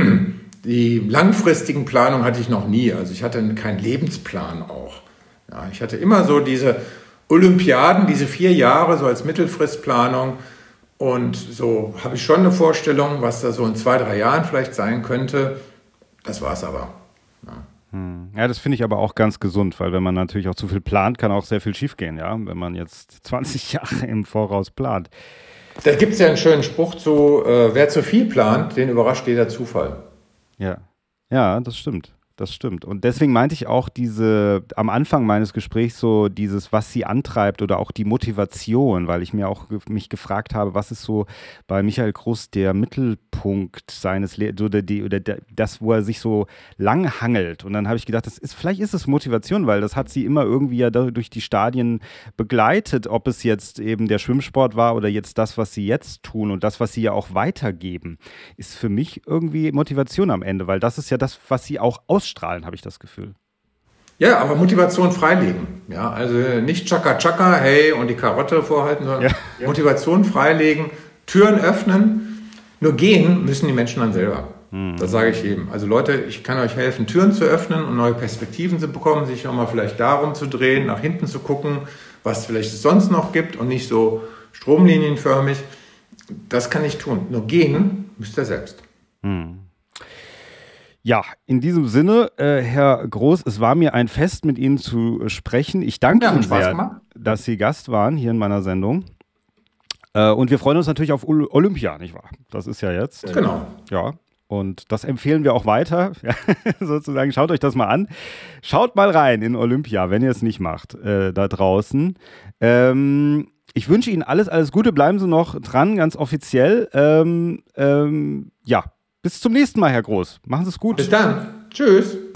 die langfristigen Planungen hatte ich noch nie. Also ich hatte keinen Lebensplan auch. Ja, ich hatte immer so diese Olympiaden, diese 4 Jahre so als Mittelfristplanung. Und so habe ich schon eine Vorstellung, was da so in 2, 3 Jahren vielleicht sein könnte. Das war's aber. Ja. Ja, das finde ich aber auch ganz gesund, weil wenn man natürlich auch zu viel plant, kann auch sehr viel schiefgehen, ja, wenn man jetzt 20 Jahre im Voraus plant. Da gibt es ja einen schönen Spruch zu, wer zu viel plant, den überrascht jeder Zufall. Ja, das stimmt. Das stimmt. Und deswegen meinte ich auch am Anfang meines Gesprächs so dieses, was sie antreibt oder auch die Motivation, weil ich mir auch mich gefragt habe, was ist so bei Michael Groß der Mittelpunkt seines Lebens oder das, wo er sich so lang hangelt. Und dann habe ich gedacht, vielleicht ist es Motivation, weil das hat sie immer irgendwie ja durch die Stadien begleitet, ob es jetzt eben der Schwimmsport war oder jetzt das, was sie jetzt tun und das, was sie ja auch weitergeben, ist für mich irgendwie Motivation am Ende, weil das ist ja das, was sie auch ausstrahlen, habe ich das Gefühl. Ja, aber Motivation freilegen. Ja, also nicht Chaka Chaka, hey, und die Karotte vorhalten, sondern Motivation freilegen, Türen öffnen. Nur gehen müssen die Menschen dann selber. Das sage ich jedem. Also Leute, ich kann euch helfen, Türen zu öffnen und neue Perspektiven zu bekommen, sich auch mal vielleicht darum zu drehen, nach hinten zu gucken, was vielleicht es sonst noch gibt und nicht so stromlinienförmig. Das kann ich tun. Nur gehen müsst ihr selbst. Ja, in diesem Sinne, Herr Groß, es war mir ein Fest, mit Ihnen zu sprechen. Ich danke Ihnen sehr, dass Sie Gast waren hier in meiner Sendung. Und wir freuen uns natürlich auf Olympia, nicht wahr? Das ist ja jetzt. Genau. Ja, und das empfehlen wir auch weiter. Ja, sozusagen, schaut euch das mal an. Schaut mal rein in Olympia, wenn ihr es nicht macht, da draußen. Ich wünsche Ihnen alles Gute. Bleiben Sie noch dran, ganz offiziell. Ja. Bis zum nächsten Mal, Herr Groß. Machen Sie es gut. Bis dann. Tschüss.